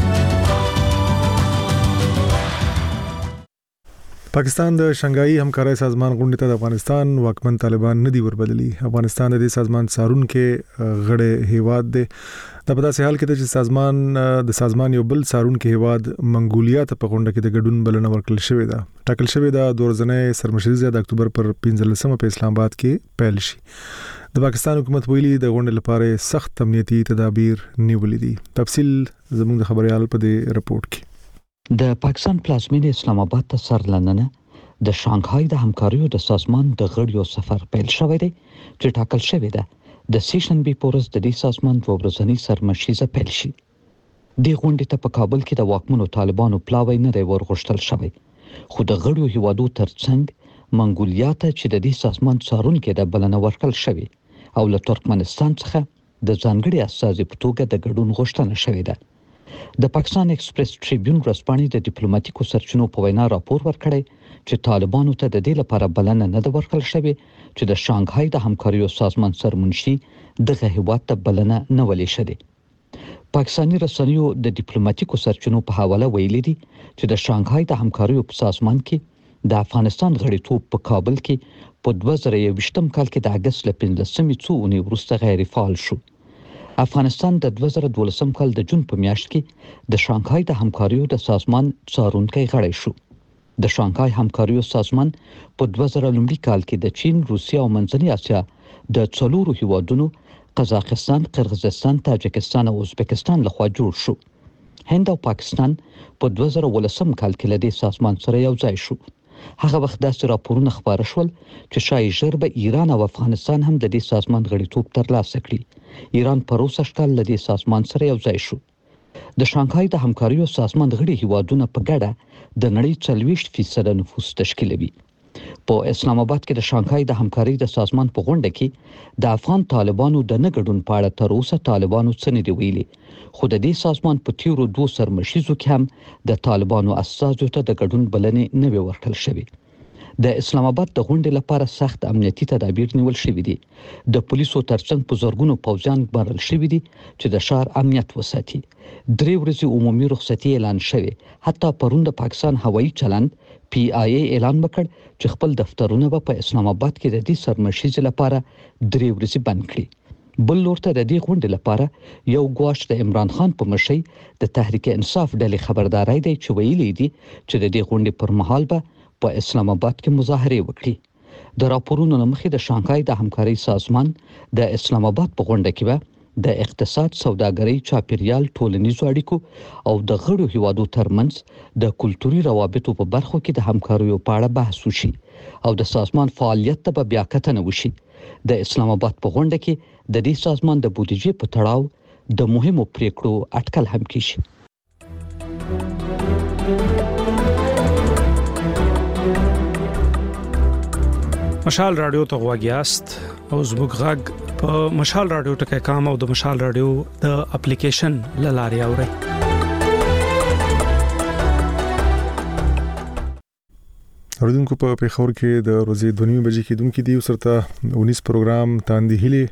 پاکستان د شنګایي همکارۍ سازمان غونډې ته د افغانستان واکمن طالبان نه دی وربللي. افغانستان د دې سازمان سارون کې غړی هیواد دی. د په داسې حال کې چې سازمان د سازمان یو بل سارون کې هیواد منګولیا ته په غونډه کې د ګډون بلنه ورکړل شوې ده. ټاکل شوې ده د ورځنۍ سرمشري د اکتوبر پر پنځلسمه په اسلام آباد کې پیل شي. د پاکستان حکومت ویلي د غونډې لپاره سخت امنیتي تدابیر نیولې دي. تفصیل زموږ د خبريال په دې رپورت کې.
د پاکستان پلازمینه اسلام آباد ته سرلننه د شانګهای د همکاریو د سازمان د غړیو سفر پیل شوی دی چې ټاکل شوی دی د سیشن بي پورس د دې سازمان په ورځنی سرمشيزه پیل شي. د غونډې ته په کابل کې د واکمنو طالبانو پلاوی نه دی ورغښتل شوی خو د غړیو هیوادو ترڅنګ منګولیا ته چې د دې سازمان څارون کې د بلنه ورکړل شوی او له ترکمنستان څخه د ځانګړي استازي په توګه د ګډون غوښتنه شوې ده. د پاکستان ایکسپریس ټریبیون ورځپاڼې د ډیپلوماټیکو سرچینو په وینا راپور ورکړی چې طالبانو ته د دې لپاره بلنه نه ده ورکړل شوې چې د شانګهای د همکاریو سازمان سرمنشي دغه هیواد ته بلنه نه ولې شوې. پاکستاني رسنیو د ډیپلوماټیکو سرچینو په حواله ویلي دي چې د شانګهای د همکاریو په سازمان کې د افغانستان غړیتوب په کابل کې په دوه زره یوویشتم کال کې د اگست ل پنځلسمې څو اونۍ وروسته غیر فعال شو. افغانستان د دوه زره دولسم کال د جون په میاشت کې د شانګهای د همکاریو د سازمان څارونکی غړی شو. د شانګهای همکاریو سازمان په دوه زره لومړي کال کې د چین، روسیه او منځنۍ اسیا د څلورو هیوادونو قزاقستان، قرغیزستان، تاجکستان او ازبکستان لخوا جوړ شو. هند او پاکستان په دوه زره ولسم کال کې له دې سازمان سره یو ځای شو. هغه وخت داسې راپورونه خبره شول چې شاید ژر به ایران او افغانستان هم د دې سازمان غړیتوب ترلاسه کړي. ایران په روسه کال له دې سازمان سره یو ځای شو. د شانګهای د همکاریو سازمان غړي هیوادونه په ګډه د نړۍ څلوېښت فیصد نفوس تشکیلوي. په اسلام آباد کې د شانګهای د همکارۍ د سازمان په غونډه کې د افغان طالبانو د نه ګډون په اړه تر اوسه طالبانو څه نه دی ویلي خو د دې سازمان په تیرو دوه سرمشيزو کې هم د طالبانو اساسو ته د ګډون بلنې نه وی ورکړل شوی. د اسلام آباد د غونډې لپاره سخت امنیتي تدابیر نیول شوی دي. د پولیسو ترڅنګ په زورګونو پوځیان ګمارل شوی دي چې د ښار امنیت وساتي. درې ورځې عمومي رخصتي اعلان شوی. حتی پرون د پاکستان هوایي چلند پی آی ای اعلان وکړ چې خپل دفترونه په اسلام آباد کې د دې سرمشيز لپاره درې ورځې بند کړي. بل لورته د دې غونډې لپاره یو ګواښ د عمران خان په مشرۍ د تحریک انصاف ډلې خبرداري دی چې ویلي دي چې د دې غونډې پر مهال به په اسلام آباد کې مظاهره وکړي. د راپورونو مخې د شانګهای د همکارۍ سازمان د اسلام آباد په غونډه کې به د اقتصاد، سوداګرۍ، چاپیریال، ټولنیزو اړیکو او د غړو هیوادو ترمنځ د کلتوري روابطو په برخو کې د همکاریو په اړه بحث وشي او د سازمان فعالیت ته به بیا کتنه وشي. د اسلام آباد په غونډه کې د دې سازمان د بودیجې په تړاو د مهمو پریکړو اټکل هم کیږي.
مشال رادیو ته غواګیاست او زموږ غږ په مشال رادیو ټکي کام او د مشال رادیو د اپلیکیشن لاري اوري.
اوریدونکو په پیښور کې د ورځې دوه نیمې بجې کې دونکو دی سرته انیس پروګرام تاندې هلي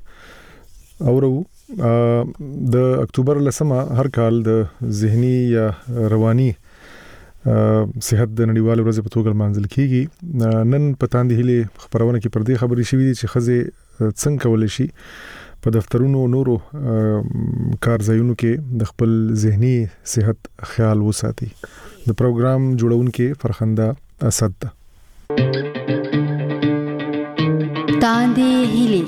اورو د اکتوبر لسمه هر کال د ذهني یا رواني صحت د نړیوال ورځ په توګه منځل کیږي. نن پتان دی هلي خبرونه کې پر دې خبرې شوې دي چې خزه څنګه کول شي په دفترونو نورو کار ځایونو کې د خپل ذهني صحت خیال وساتي. د پروګرام جوړونکو فرخنده اسد ده.
تاندې هلي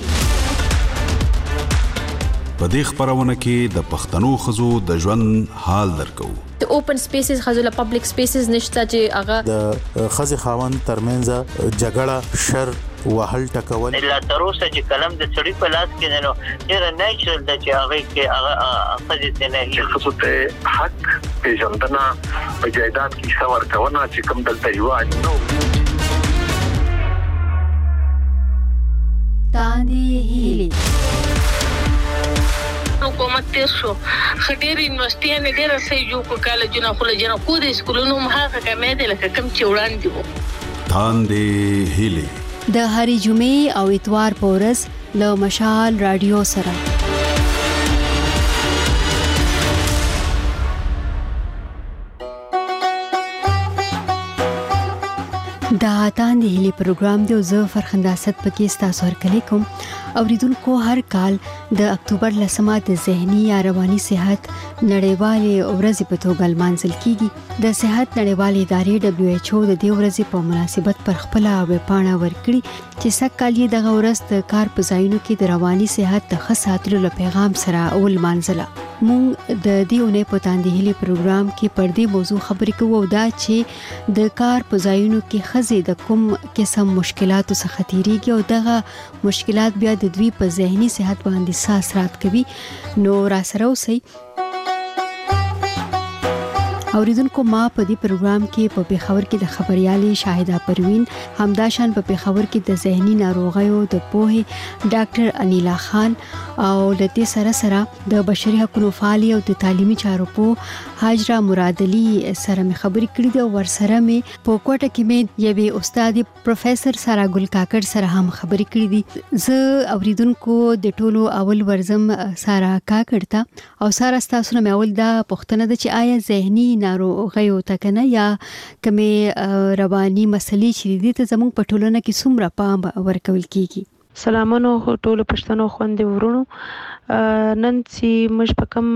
په دې خبرونه کې د پښتنو خزو د ژوند حال درکو.
د اوپن سپیسز خزو له پبلک سپیسز نشته چې هغه
د خزي خاوند ترمنځ جګړه شر وهل ټکول
لا تر اوسه چې کلم د سړي په لاس کې نه نو ډېر نیچرل د چې هغه کې هغه خزي ته نه
چې خصوص ته حق پیژندنه په جایداد کې څور کونه چې کوم دلته یو نو
تاندې هلي
حکومت تیر شو خډیر یونیورسيټي نه ډیر سې جو کو کالجونه خو لجنه کو د سکولونو مخه کمې دي لکه کم چې وړاندې وو.
تاندې هلي
د هری جمعې او اتوار په ورځ له مشال رادیو سره دا تاندې هلي پروګرام دی. زه فرخنده اسد پکې تاسو هرکلی کوم. اوریدونکو هر کال د اکتوبر لسمه د ذهني یا رواني صحت نړیوالې ورځ په توګه لمانځل کیږي. د صحت نړیوالې ادارې دبليو ایچ او د دې ورځې په مناسبت پر خپل ویبپاڼه ورکړي چې سږ کال دغه ورځ د کار په ځایونو کې د رواني صحت د ښه ساتلو له پیغام سره ولمانځله. مونږ د دې اونۍ په تاندې هلي پروګرام کې پر دې موضوع خبرې کوو او دا چې د کار په ځایونو کې ښځې د کوم قسم مشکلاتو څخه تیریږي او دغه مشکلات بیا د دوی په ذهني صحت باندې څه اثرات کوي. نو را سره اوسئ. اوریدونکو ما په دې پروګرام کې په پیښور کې د خبريالي شاهده پروین همداشان په پیښور کې د ذهني ناروغیو د پوهې ډاکټر انیلا خان او د دې سره سره د بشري حقوقو فعال او د تعلیمي چارو په حاجره مراد علي سره مې خبرې کړې دي. ور سره مې په کوټه کې مې یوه استاد پروفیسور سارا ګل کاکړ سره هم خبرې کړې دي. زه اوریدونکو د ټولو اول ورزم سارا کاکړ ته او سارا تاسو نه اول دا پوښتنه ده چې آیا ذهني ناروغیو تکنه یا کومې رواني مسلې چې دي ته زموږ په ټولنه کې څومره پام ورکول کیږي؟
سلامونو ټولو پښتنو خويندې ورونو. نن چې موږ په کوم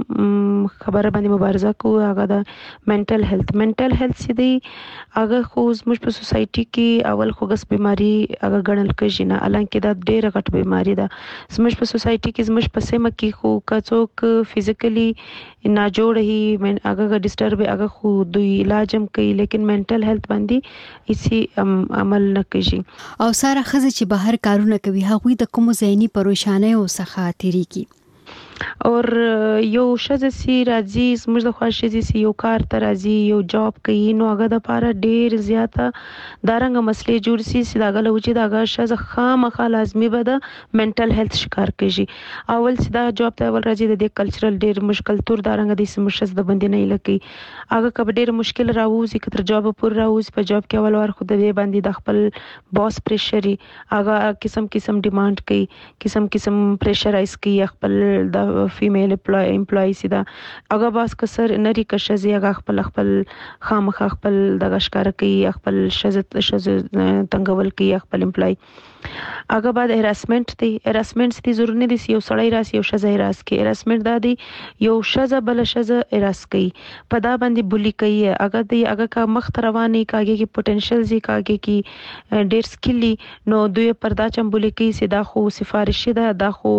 خبره باندې مبارزه کوو هغه د منټل هیلث منټل هیلث چې دی هغه خو موږ په سوسايټي کې اول خوګس بیماری هغه ګڼل کېږي نه الانکه دا ډېره غټ بیماری ده. موږ په سوسايټي کې موږ په سیمه کې خو کڅوک فزیکلی نه جوړ هي من هغه ډیسټرب هغه خو دوی علاج هم کوي لیکن منټل هیلث باندې هیڅ عمل نه کوي.
او ساره خزه چې بهر کارونه کوي هغه د کوم ذهني پریشانیو څخه تیریږي.
اور یو شزه سي راځي زموږ د خوښې سي یو کار ته راځي یو جاب کوي نو هغه د پاره ډیر زیاته دارنګ مسلې جوړ سي سیداګه لوچې داګه شزه خامخا لازمي به د منټل هیلث شکار کوي. اول سیدا جاب ته ول راځي د کلچرل ډیر مشکل تور دارنګ د سمشز د بندي نه لکی هغه کب ډیر مشکل راوځي کتر جاب پور راوځي په جاب کې اول ور خو د باندې د خپل باس پریشري هغه قسم قسم ډیماند کوي قسم قسم پریشرایز کوي خپل د فیمیل امپلوي سیدا هغه باس کسر نری کشزي هغه خپل خپل خامخ خپل د غشکار کوي خپل شزت شز تنګول کوي خپل امپلوي هغه بعد هراسمنت دی هراسمنت دي ضروري دي یو سړی راس یو شزه راس کې هراسمنت دا دی یو شزه بل شزه راس کوي په دا باندې بولی کوي هغه دی هغه کا مخ رواني کاږي کې پوتنشل زی کاږي کې ډیر سکلی نو دوی پردا چم بولی کوي سیدا خو سفارش ده دا خو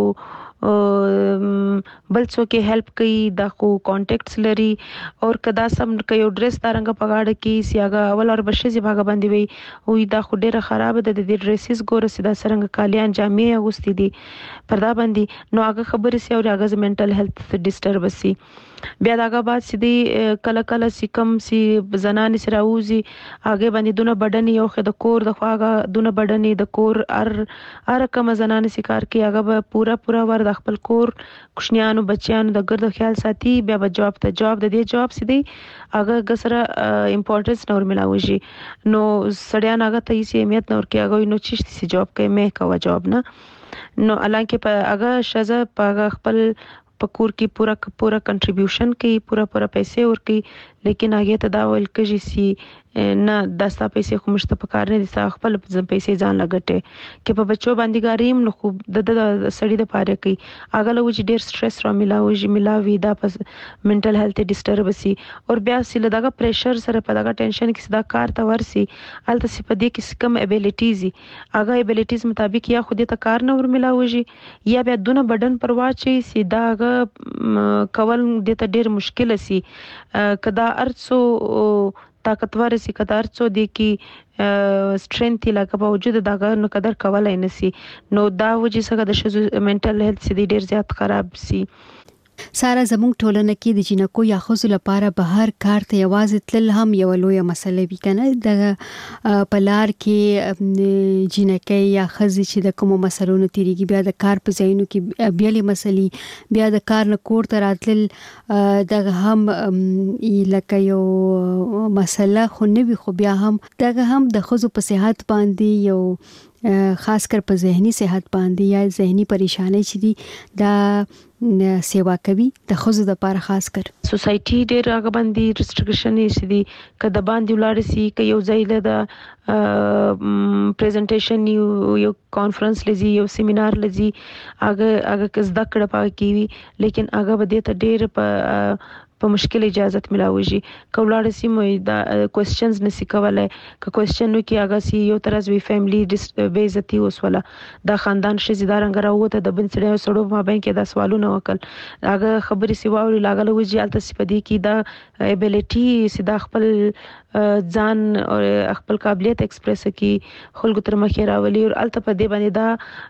بل څوک هیلپ کوي دا خو کانټیکټس لري اور کدا سم کوي ډریس دارنګ پګاړه کې سیاګه اول اور بشي باغ باندې وي وې دا خو ډیره خراب ده د ډریسز ګور سیدا سرنګ کالیان جامې اغوستي دي پردا باندې نو هغه خبره سی او هغه منټل هیلث ډیسټرب سي بیا داګه بعد سیدی کله کله سکم سی زنان سره اوزي هغه باندې دونه بدن یو خد کور د خواغه دونه بدن د کور ار ار کوم زنان سکار کې هغه پورا پورا ور د خپل کور کوشنیانو بچیانو د ګرد خیال ساتي بیا به جواب ته جواب د دې جواب سیدی هغه غسره امپورټنس نور ملاوي نو سړیا هغه ته یې اهمیت نور کې هغه نو چشتي سي جواب کوي مې کا جواب نه نو الانکه په هغه شزه په خپل پکور کې پورا پورا کنټریبیوشن کوي پورا پورا پیسې ورکي لیکن هغه تداول کوي سي نه داستا پیسې خو مشته پکار نه دي خپل پیسې ځان لګټه کې په بچو باندې ګاریم نو خو د سړی د پاره کوي هغه له وجه ډیر سټرس را ملاوي ملاوي دا پس منټل هیلث ډیسټربنسي او بیا سي لداګه پریشر سره په دغه ټینشن کې صدا کار ته ورسي الته سي په دې کې کم ابیلیټیز هغه ابیلیټیز مطابق یا خو دې ته کار نه ور ملاوي یا بیا دونه بدن پرواچي سیدا کول دې ته ډیر مشکل سي کدا ارڅو طاقتور سي کدا ارڅو دي کی سټرینث لکه په وجود دغه نو قدر کولای نسی نو دا وجه څنګه د شزو منټل هیلث سي ډیر زیات خراب سي
سارا زموږ ټولنه کې د جنکو یا خزو لپاره بهر کار ته یوازې تل هم یو لوی مسله وی کنه د پلار کې جنکې یا خزي چې د کوم مسلونو تیریږي بیا د کار په ځایونو کې بیا له مسلې بیا د کار نه کور ته راتل دغه هم لکه یو مسله خو نه وي خو بیا هم دغه هم د خزو په صحت باندې یو خاص کر په ذهني صحت باندې یا ذهني پریشانی چې دي دا سیوا کوي د خزو د لپاره خاص کر
سوسايټي ډېر هغه باندې ریسټریکشن یې سي کده باندې ولاړ سي ک یو ځای له د پریزنټیشن یو یو کانفرنس لذي یو سیمینار لذي هغه هغه کزدا کړه پای کیوي لیکن هغه بده ته ډېر په په مشکل اجازه ملاويږي کولاړ سي مې دا کوېسچنز نسی کولای ک کوېسچن نو کې هغه سي یو طرز وی فیملی بے عزتی وسوله دا خاندان شې زیدار انګرا وته د بن سړیو سړو ما بین کې دا سوالونه وکړ هغه خبري سی واوري لاګل وږي الته سپدي کې دا ابیلیټي سي دا خپل ځان او خپل قابلیت ایکسپریس کی خلکو تر مخې راولي او الته په دې باندې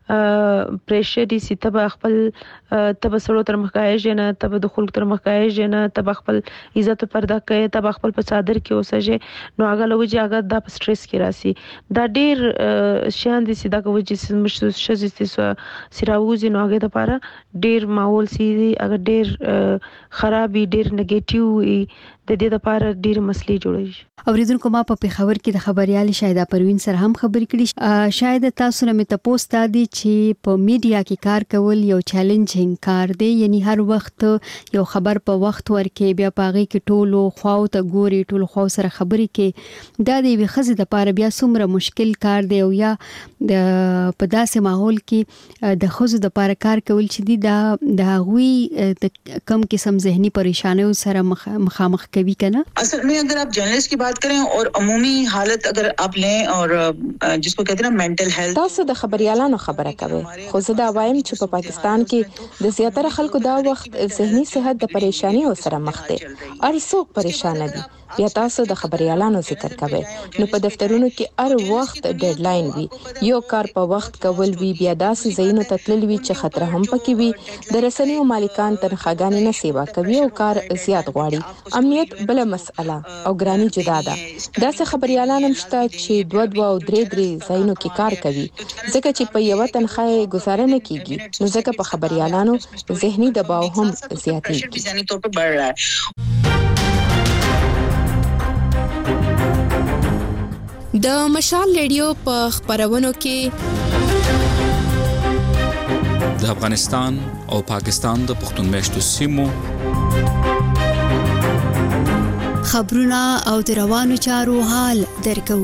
دا پریشر دي سي تب خپل تب سړو تر مخه نه تب د خلکو تر مخه نه تب خپل عزت پردا کوي تب خپل په صادر کې اوسه نو هغه لوجي هغه د سټرس کې راسي دا ډیر شان دي سي دا کوجي مشوس شزستي سراوزي نو هغه د لپاره ډیر ماحول سي هغه ډیر خرابي ډیر نیگیټیو د دې لپاره ډیر مسلې جوړوي
اوریدونکو ما په پیښور کې د خبريال شایده پروین سره هم خبرې کړې شاید تاسو نه مې تاسو ته دي چې په میډیا کې کار کول یو چیلنجینګ کار دی یعنی هر وخت یو خبر په وخت ورکې بیا پاغي کې ټولو خواو ته ګوري ټولو خواو سره خبرې کې دا دی وي خزه د لپاره بیا څومره مشکل کار دی او یا د په داسې ماحول کې د خزو د لپاره کار کول چې دی دا د غوي د کم قسم ذهني پریشانیو سره مخامخ کبھی کنا
اصل میں اگر آپ جرنلسٹ کی بات کریں اور عمومی حالت اگر آپ لیں اور جس کو کہتے ہیں نا مینٹل ہیلث
تاسو د خبريالانو خبره کوي خو زه دا وایم چې په پاکستان کې د زیاتره خلکو دا وخت ذهني صحت د پریشانی سره مخ دي هر څوک پریشان دي بیا تاسو د خبريالانو ذکر کوي نو په دفترونو کې هر وخت ډیډلاین وي یو کار په وخت کول وی بیا داسې زینو تتلل وی چې خطر هم پکې وي د رسنیو مالکان تنخواګانې نه سیوا کوي او کار زیات غواړي امنیت بل مسأله او ګرانی جدا ده داسې خبريالان هم شته چې دوه دوه او درې درې زینو کې کار کوي ځکه چې په یو تنخواه گزاره نه کیږي نو ځکه په خبريالانو ذهني دباو هم زیاتېږي
ذهني طور پر بڑھ رہا ہے
د مشال ریډیو په خبرونو کې
د افغانستان او پاکستان د پښتون میشتو سیمو
خبرونه او د روانو چارو حال درکو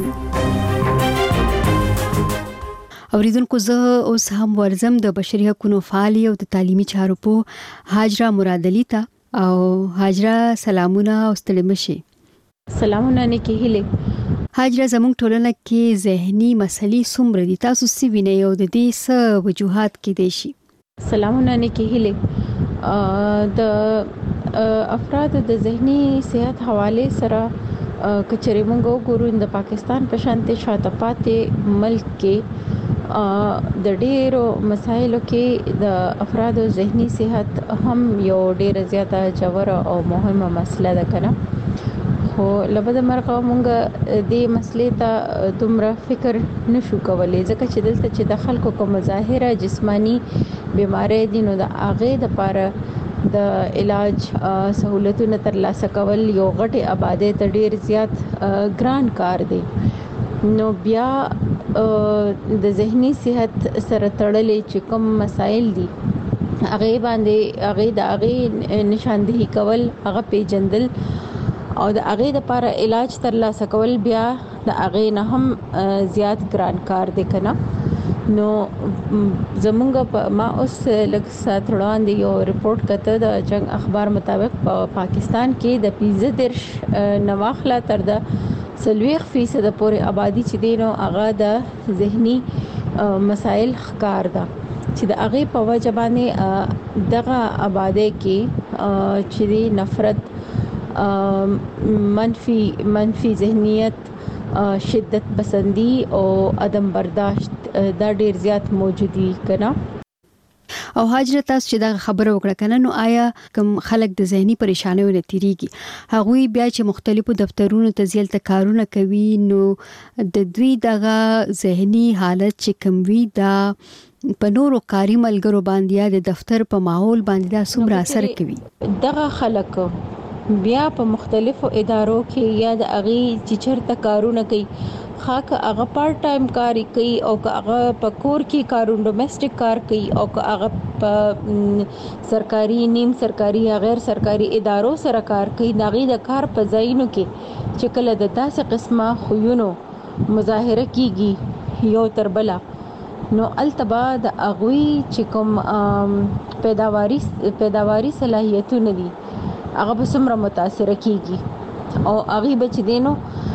اوریدونکو زه اوس هم ورزم د بشري حقوقو فعالي او د تعلیمي چارو په حاجره مراد علي ته او حاجره سلامونه او ستړي
سلامونه نیکی هله
حاجره زموږ ټولنه کې ذهني مسلې څومره دي تاسو سی وینئ او د دې څه وجوهات کې دي شي
سلامونه نیکی هله د افراد د ذهني صحت حواله سره کچري مونږ ګورو د پاکستان په شانته شاته پاتې ملک کې د ډېرو مسایلو کې د افراد ذهني صحت هم یو ډېر زیاته جوړه او مهمه مسله ده کنه خو لبد مرغه مونږ دې مسلې ته دومره فکر نشو کولای ځکه چې دلته چې د خلکو کوم ظاهره جسمانی بیماری دي نو د اغه د لپاره د علاج سہولتونو ترلاسه کول یو غټه آباده ته ډیر زیات ګران کار دی نو بیا د ذهني صحت سره تړلې چې کوم مسایل دي هغه باندې هغه د هغه نشاندهي کول هغه پیجندل او د هغه لپاره علاج ترلاسه کول بیا د هغه نه هم زیات ګران کار دی کنه. نو زمونږ ما اوس لږ سات وړاندې یو ریپورت کته د جنگ اخبار مطابق په پا پاکستان کې د پنځه درش نواخله تر د سلويخ فیصد پورې آبادی چې دینو هغه د ذهني مسائل ښکار ده چې د هغه په وجه باندې دغه آباده کې چې نفرت منفي منفي ذهنیت شدت پسندی او عدم برداشت دا ډیر زیات موجودي کنا.
او حاجره تاسو چې دا خبره وکړه کنه نو آیا کوم خلک د ذهني پریشانیو لتیریږي هغه بیا چې مختلفو دفترونو ته ځل تکارونه کوي نو د دوی دغه ذهني حالت چې کوم وی دا په نورو کاری ملګرو باندې د دفتر په ماحول باندې دا څومره اثر کوي؟
دغه خلک بیا په مختلفو ادارو کې یا د اغي چې چرته کارونه کوي خاک هغه پارت ټایم کاری کوي او هغه په کور کې کارونه ډومېسټک کار کوي او هغه په سرکاري نیم سرکاري یا غیر سرکاري ادارو سره کار کوي ناغي د کار په ځایونو کې چې کله د داسې قسمه خوونو مظاهره کیږي یو تر بلا نو التبا د اغوي چې کوم پیداواري پیداواري صلاحیتونه دي هغه به څومره متاثر کیږي او هغه بچ دینو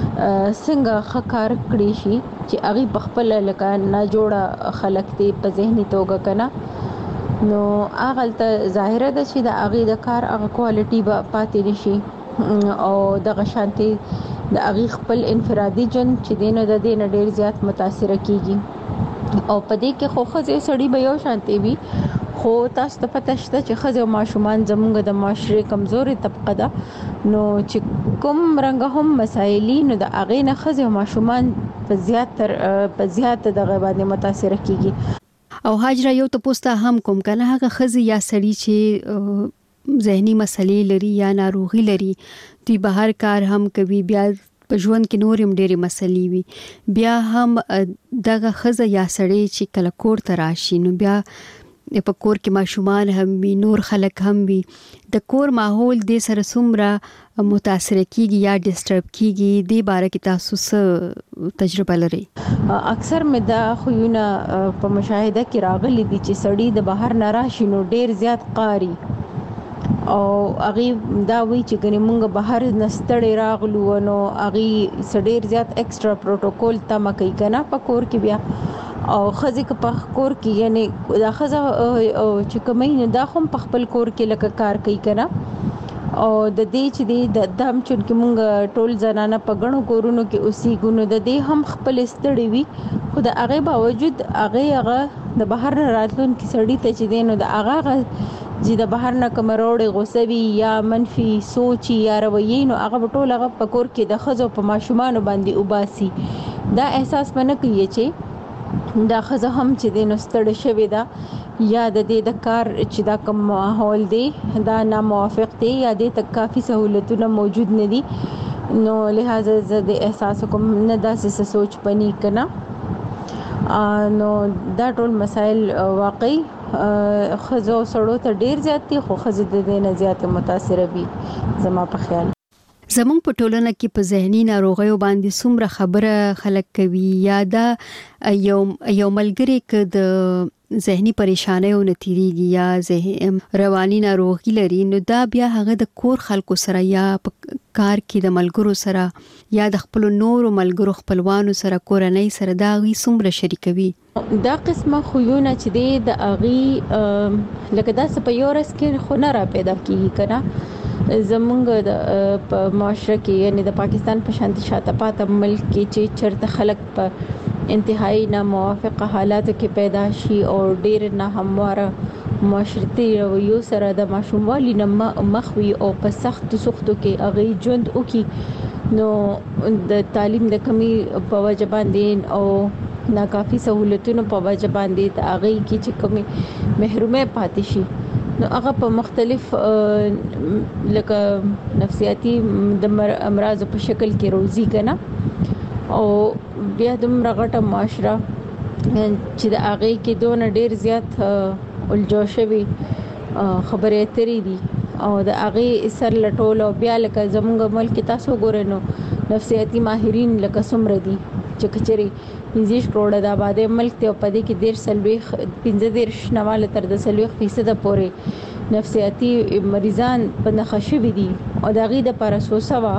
څنګه خکار کړی شي چې هغه بخپل لکه نه جوړه خلق ته په ذهني توګه کنا نو هغه ته ظاهر ده چې د هغه د کار هغه کوالټي به پاتې نشي او د غشانتي د هغه خپل انفرادي جن چې دینو د دین ډیر زیات متاثر کیږي او په دې کې خو خزه سړی به یو شانتي وي خو تاسو ته پته شته چې خزه او ماشومان زموږ د معاشره کمزوري طبقه ده نو چې کوم رنګ هم مسایلی نو د اغه نه خزه او ماشومان په زیات تر په زیات دغه باندې متاثر کیږي.
او حاجره یو ته پوسټه هم کوم کنه هغه خزه یا سړی چې ذهني مسلې لري یا ناروغي لري دوی بهر کار هم کوي بیا په ژوند کې نورم ډېری مسلې وي بیا هم دغه خزه یا سړی چې کله کور ته راشي نو بیا په کور کې ماشومان هم وي نور خلک هم وي د کور ماحول د سره څومره متاثر کیږي یا ډیسټرب کیږي د باره کې تاسو څه تجربه لري؟
اکثر مې دا خوونه په مشاهده کې راغلي دي چې سړی د بهر نه راشي نو ډیر زیات قاری او هغه دا وی چې ګنې مونږ بهر نستړې راغلو نو هغه سړی زیات ایکسترا پروتوکول تم کوي کنه په کور کې بیا او خزه که په کور کې یعنی دا خزه چې کومې دا هم په خپل کور کې لکه کار کوي کنه او د دې چې د دم چون کې مونږ ټول زنانه په غنو کورونو کې اوسې ګونو د دې هم خپل ستړي وي خو د هغه باوجود هغه هغه د بهر راتلون کې سړی ته چې دینو د هغه چې د بهر نه کوم وروړي غوسوي یا منفي سوچ یا رویې نو هغه ټول هغه په کور کې د خزو په ماشومان باندې وباسي دا احساس منه کوي چې دا خزه هم چې د نستړ شوی دا یا د دې د کار چې دا کوم ماحول دی دا ناموافق دی یا د تک کافي سہولتونه موجود نه دي نو لہذا زه د احساس کوم نه داسې سوچ پني کنا نو دا ټول مسائل واقعي خزو سړو ته ډیر زیات دي خو خزه د دې نه زیات متاثر وي زما په خیال.
زموږ په ټولنه کې په ذهني ناروغیو باندې څومره خبره خلک کوي یا دا یو یو ملګری ک د ذهني پریشانیو نتیریږي یا ذهن رواني ناروغي لري نو دا بیا هغه د کور خلکو سره یا په کار کې د ملګرو سره یا د خپل نورو ملګرو خپلوانو سره کورنۍ سره دا غي څومره شریکوي؟
دا قسمه خوونه چې د اغي لکه دا سپیورس کې خو نه را پیدا کیږي کنه زمونږ د په معاشره کې یعنی د پاکستان په شانتي شاته پاته ملک کې چې چرته خلک په انتهایی ناموافقه حالاتو کې پیدا شي او ډیر نه همواره معاشرتي رویو سره د ماشوموالي نه مخوي او په سخت سختو کې اغه ژوند وکي نو د تعلیم د کمی په وجه باندې او ناکافي سہولتونو په وجه باندې د اغه کې چې کمی محرومه پاتې شي نو هغه په مختلف لکه نفسیاتي د امراض په شکل کې روزي کنه او بیا د مرغټه معاشره چې د هغه کې دون ډیر زیات الجوشوي خبرې اترې دي او د هغه سر لټول او بیا لکه زموږ ملک تاسو ګورئ نو نفسیاتي ماهرین لکه څومره دي چې کچري پنځه کروڑه د آبادې ملک ته په دې کې ډیر سلويخ پنځه ډیر شنواله تر د سلويخ فیصد پورې نفسیاتي مریضان په نخښوي دي او د هغه د پر اساسه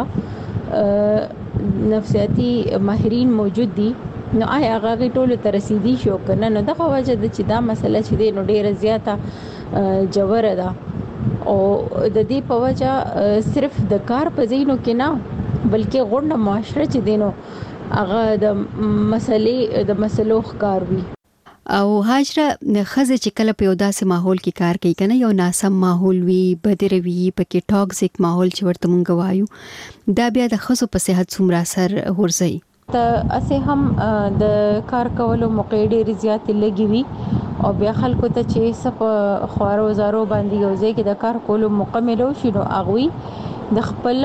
نفسیاتي ماهرین موجود دي نو آیا هغه ټول ته رسیدي شو کنه نو دغه وجه د چې دا مسله چې دی نو ډیره زیاته جوړه ده او د دې په وجه صرف د کار په ځینو کې نه بلکې غونډه معاشره چې دینو هغه د مسلې د مسلو ښکار وي
او هاجره خزه چې کله په یو داسې ماحول کې کار کوي کنه یو ناسم ماحول وي بدروي پکې ټاکسیک ماحول چې ورته مونږ وایو دا بیا د خزو په صحت څومره اثر ورځي
ته اسه هم د کار کولو موقع ډېر زیات لګي وي او بیا خلکو ته چې صف خوارو زارو باندې یو ځای کې د کار کولو موقع ملو شي نو اغوي د خپل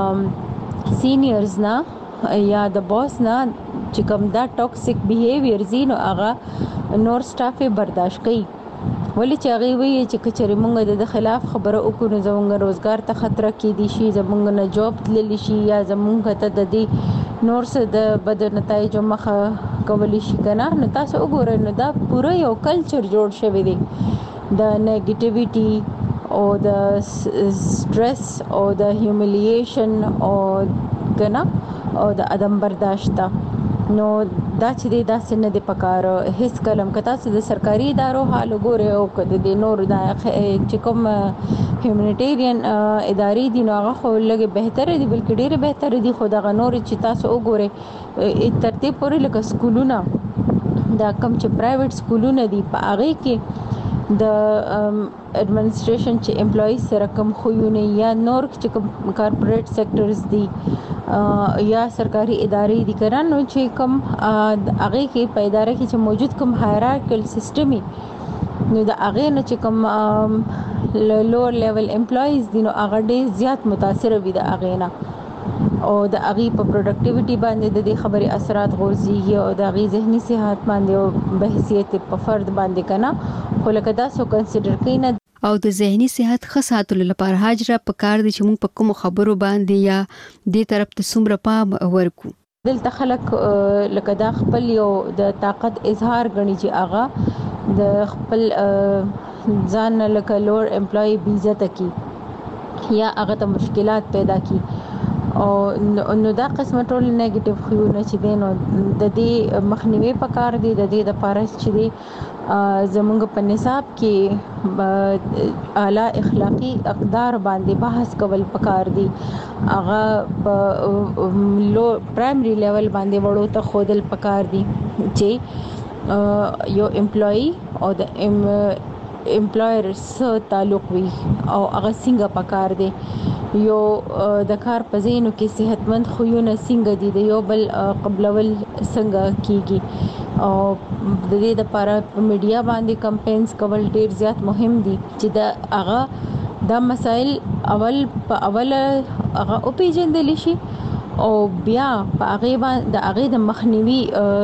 سینیئرز نه یا د باس نه چې کوم دا ټاکسیک بیهیویر زینو هغه نور سټاف برداشت کوي ولې چې هغه وی چې کچري مونږ د خلاف خبره وکړو زمونږ روزګار ته خطر کې دي شي زمونږ نه جاب تللی شي یا زمونږ ته د دې نور څه د بد نتایج مخه کولی شي کنه نو تاسو وګورئ نو دا پوره یو کلچر جوړ شوی دی د نیگیټیویټي او د سټرس او د هیوملیشن او کنه او د عدم برداشت نو دا چې دا سن د پکار هیڅ کلم کتا چې د سرکاري ادارو حال وګوره او کده د نور د چې کوم هیومانیټیرین ادارې دي نو هغه خو لګي بهتره دي بلکې ډېر بهتره دي خو دا نور چې تاسو وګوره ترتیب پورې لکه سکولونه دا کم چې پرایویټ سکولونه دي په هغه کې د ایڈمنسټریشن چې امپلایز سره کم خوونه یا نور چې کوم کارپوریټ سېکټرز دي یا سرکاري ادارې دي کرانو چې کوم هغه کې په اداره کې چې موجود کوم هایرارکل سیستمي نو د هغه نه چې کوم لوور لیول امپلایز دي نو هغه ډېر زیات متاثر وي د هغه نه او د هغه په پروډکټیویټي باندې د دې خبرې اثرات غورځي او د هغه ذهني صحت باندې او بحثیت په فرد باندې کنه خو لکه دا سو کنسیډر کینه
او د ذهني صحت ښه ساتلو لپاره هاجره په کار دي چې موږ په کوم خبرو باندې یا دې طرف ته څومره پام ورکو
دلته خلک لکه دا خپل یو د طاقت اظهار غني چې هغه د خپل ځان لکه لوړ امپلای بیزت کی یا هغه ته مشکلات پیدا کی او نو دا قسمه ټول نیگیټیو خيونه چې دینو د دې مخنیوي پکار دي د دې د پارس چې دي زمونږ په نصاب کې اعلی اخلاقی اقدار باندې بحث کول پکار دي هغه لو پرایمري لیول باندې وړو ته خودل پکار دي چې یو امپلوي او د امپلایر سره تعلق وي او هغه څنګه پکار دي یو د کار پزینو کې صحتمند خوونه څنګه دي د یو بل قبلول څنګه کیږي او د دې لپاره میډیا باندې کمپاینز کول ډیر زیات مهم دي چې دا هغه د مسائل اول په اول هغه او پیژندل شي او بیا په هغه باندې د هغه د مخنیوي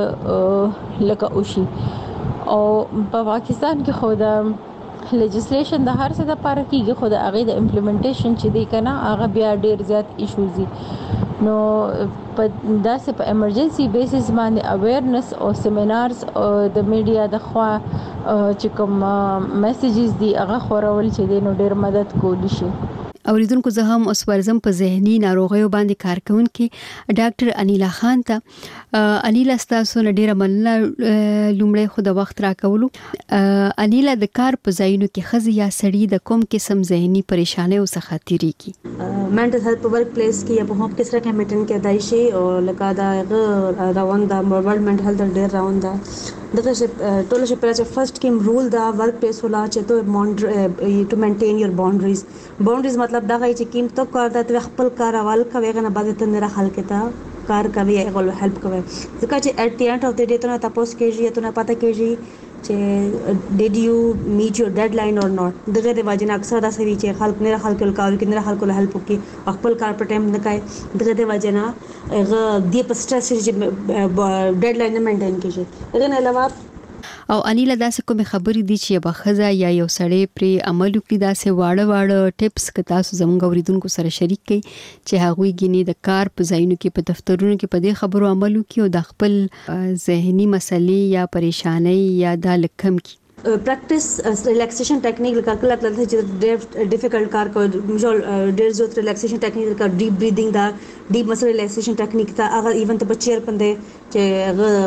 لکه او شي او په پاکستان کې خو د لیجسلیشن د هر څه لپاره کېږي خو د هغه د امپلیمنټیشن چې دی کنه هغه بیا ډیر زیات ایشوز دي نو په داسې په ایمرجنسي بیسس باندې اویرنس او سیمینارز د میډیا د خوا چې کوم میسیجز دي هغه خورول چې دی نو ډیر مدد کولی شي
اوریدونکو زه هم اوس ورزم په ذهني ناروغیو باندې کارکونکي ډاکټر انیلا خان ته انیلا تاسو نه ډیره مننه لومړی خو د وخت راکولو انیلا د کار په ځایونو کې خزي یا سړی د کوم قسم ذهني پریشانه او سخاتيري کی
منټل هیلث په ورک پلیس کې یا په هوم کې سره کمیټن کې دای شي او لکه دا راوند دا ورلد منټل هیلث ډیر راوند دا دغه ټول شي پر چې فرست کې رول دا ورک پلیس ولا چې ته ټو مینټین یور باونډریز باونډریز مطلب دا غي چې کیم تو کار د خپل کار اول کوي غنه بعد ته نه راخل کېتا کار کوي هغه هیلپ کوي ځکه چې اټ دی اینډ اف د ډے ته تاسو کېږي ته نه پته کېږي چې ډیډ یو میټ یور ډیډلاین اور ناٹ دغه د واجن اکثر دا سوي چې خلک نه خلک کول کې نه خلک هیلپ کوي خپل کار په ټایم نه کوي دغه د واجن هغه دی په سټرس چې ډیډلاین نه مینټین کیږي دغه نه علاوه
او انیلا داسې کوم خبرې دي چې به خزا یا یو سړی پر عمل وکړي داسې واړه واړه ټیپس که تاسو زموږ اوریدونکو سره شریک کړئ چې هغوی ګینه د کار په ځایونو کې په دفترونو کې په دې خبرو عمل وکړي او د خپل ذهني مسلې یا پریشانۍ یا د لکم کې
practice uh, relaxation technique لکه کله کله چې difficult کار کوي مثال ډېر زیات relaxation technique لکه deep breathing دا deep muscle relaxation technique دا هغه ایون ته په چیر باندې چې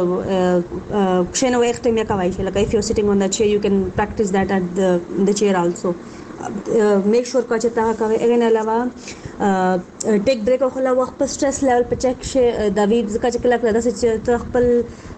هغه شنو وخت مې کوي چې لکه if you're sitting on the chair you can practice that at the the chair also uh, make sure کا چې تا کوي اګه نه علاوه ټیک بریک او خلا وخت په سټرس لیول په چک شه دا وی ځکه چې کله کله دا چې خپل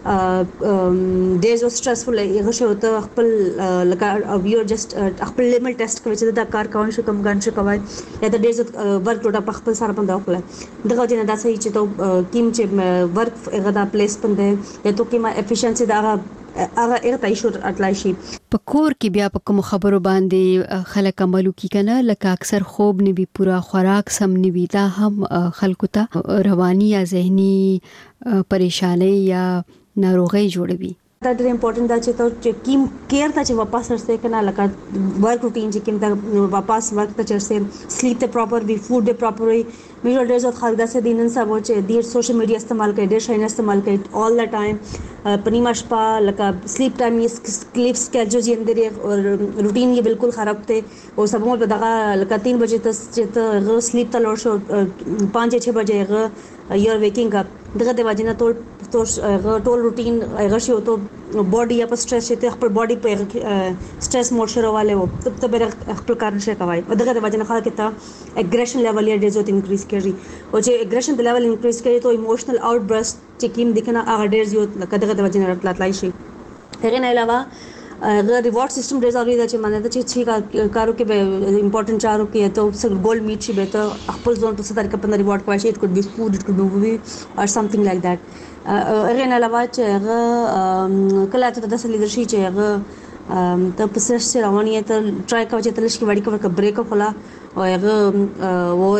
ډیز او سټرسفل هغه شو ته خپل لکه یو جست خپل لیمل ټیسټ کوي چې دا کار کوم شو کم ګان شو کوي یا دا ډیز ورک لوټه په خپل سره باندې وکړه دغه جن دا صحیح چې ته کیم چې ورک هغه دا پلیس باندې یا ته کیما افیشنسي دا هغه هغه ته شو اټلای شي
په کور کې بیا په کوم خبرو باندې خلک عملو کی کنه لکه اکثر خوب نه وي پورا خوراک سم نه وي دا هم خلکو ته رواني یا ذهني پریشانی یا ناروغي جوړوي
دا ډېر امپورټنت دا چې ته کیم کیر ته چې واپس ورسې کنه لکه ورک روټین چې کیم ته واپس ورک ته چرسه سلیپ ته پراپر وی فود ته پراپر وی میرا ډېر زیات خلک دا چې دینن سبا چې ډېر سوشل میډیا استعمال کوي ډېر شاین استعمال کوي all the time پنیما شپه لکه سلیپ ټایم یې سلیپ سکیجول یې اندر او روټین یې بالکل خراب ته او سبا په دغه لکه تین بجې ته چې ته غو سلیپ ته لور شو پانچ چھ بجې غو یو ویکینګ اپ دغه د واجنه ټول ټول روټین هغه شی او ته باډي یا په سټرس ته خپل باډي په سټرس موډ شروعاله وو ته ته به خپل کار نشي کوي دغه د واجنه خلک ته اګریشن لیول یې ډېر زیات انکریز کړي او چې اګریشن د لیول انکریز کړي ته ایموشنل آوټ برست چې کیم دکنه هغه ډېر زیات لکه دغه د واجنه راتلای شي هغه نه علاوه اگر ریوارډ سیستم ډېر ضروري دی چې مانه ته چې کارو کې به امپورټنت چارو کې ته څنګه ګول میټ شي به ته خپل ځون په ستاره کې په ریوارډ کوي شي اټ کوډ بي فود اټ کوډ بي مووي اور سمثینګ لایک دیٹ هغه نه علاوه چې هغه کله ته د سلی درشي چې هغه ته په سر سره رواني ته ټرای کوي چې تلش کې وړي کوي بریک خلا او هغه و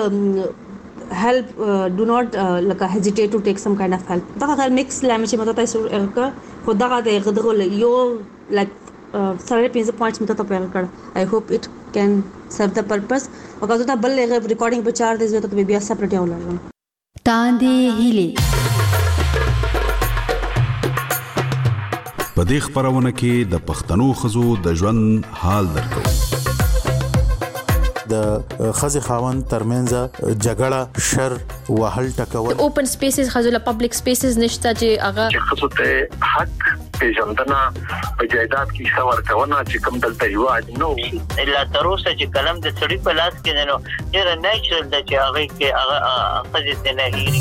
هغه help uh, do not uh, like uh, hesitate to take some kind of help دا هغه مکس لامه چې مته تاسو هغه خدای دا هغه یو like سره پنځه پوینټس مته ته پیل کړ I hope it can serve the purpose وکړه دا بل ریکارډینګ په چار دی زه ته بیا سپریټ یو لرم
تاندې هیلې
په دې خبرونه کې د پښتنو خزو د ژوند حال درکو
د خزي خاوند ترمنځ جګړه شر وهل ټکول
اوپن سپیسز خزو پبلک سپیسز نشته چې هغه
چې خزو ته حق پیژندنه په جایداد کې څور کونه چې کوم دلته یو نو
الا تر اوسه چې کلم د سړي په لاس کې نه ډېر نیچرل د چې هغه کې هغه خزه نه هېري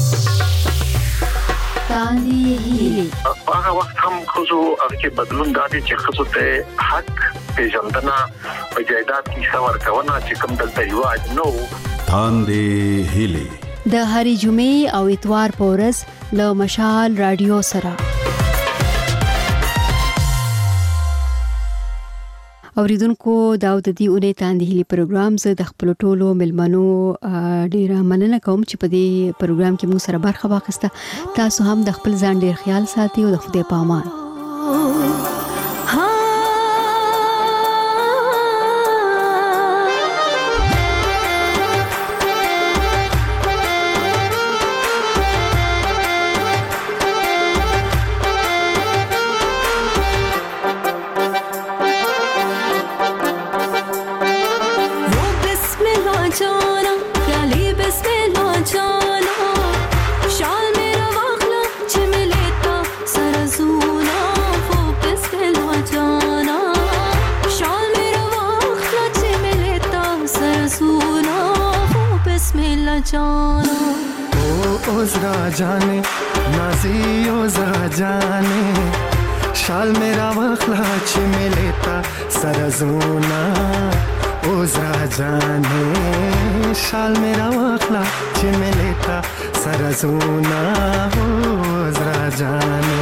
تاندې هیلې
هغه وخت هم خزو هغه بدلون دادي چې خزو ته حق پیژندنه په جایداد کې څور کونه چې کوم دلته یو نو
تاندې هیلې
د هری جمعې او اتوار په ورځ له مشال رادیو سره اوریدونکو دا د دې اونۍ تاندې هیلې پروګرام زه د خپل ټولو ملمنو ډیره مننه کوم چې په دې پروګرام کې موږ سره برخه واخیسته تاسو هم د خپل ځان ډیر خیال ساتئ او د خدای په امان
जाने नाजियो जरा जाने शाल मेरा वखला छिमे लेता सरजूना ओ जरा जाने शाल मेरा वखला छिमे लेता सरजूना ओ जरा जाने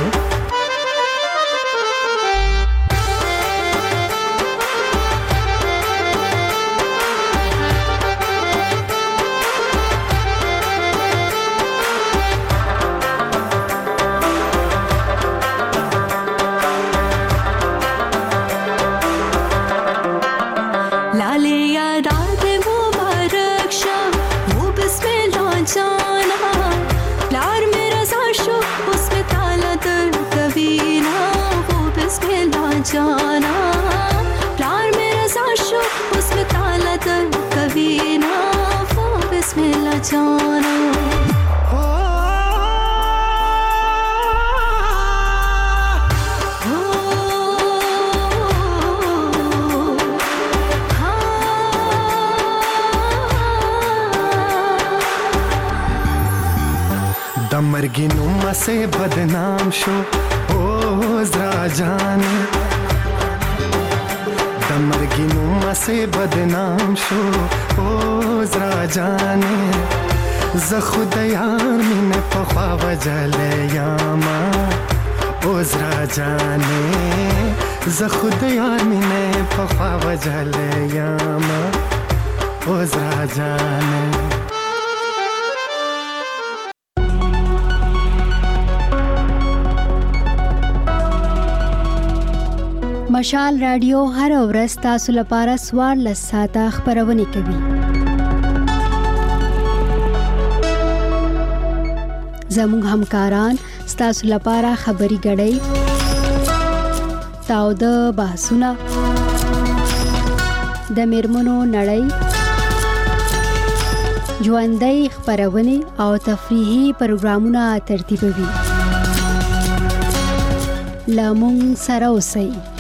जाना दमरगी नुमा से बदनाम शो ओ जरा जाने दमरगी नुमा से बदनाम शो ओ जरा जाने ज खुद यार मिने पखवा वजले यामा ओ जरा जाने ज खुद यार मिने पखवा वजले यामा ओ जरा जाने
مشال رادیو هر ورځ تاسو لپاره سوار لساته خبرونه کوي. زموږ همکاران تاسو لپاره خبري غړي تاو د بحثونه د میرمنو نړۍ ژوندۍ خبرونه او تفریحي پروګرامونه ترتیبوي. لامون سره اوسئ.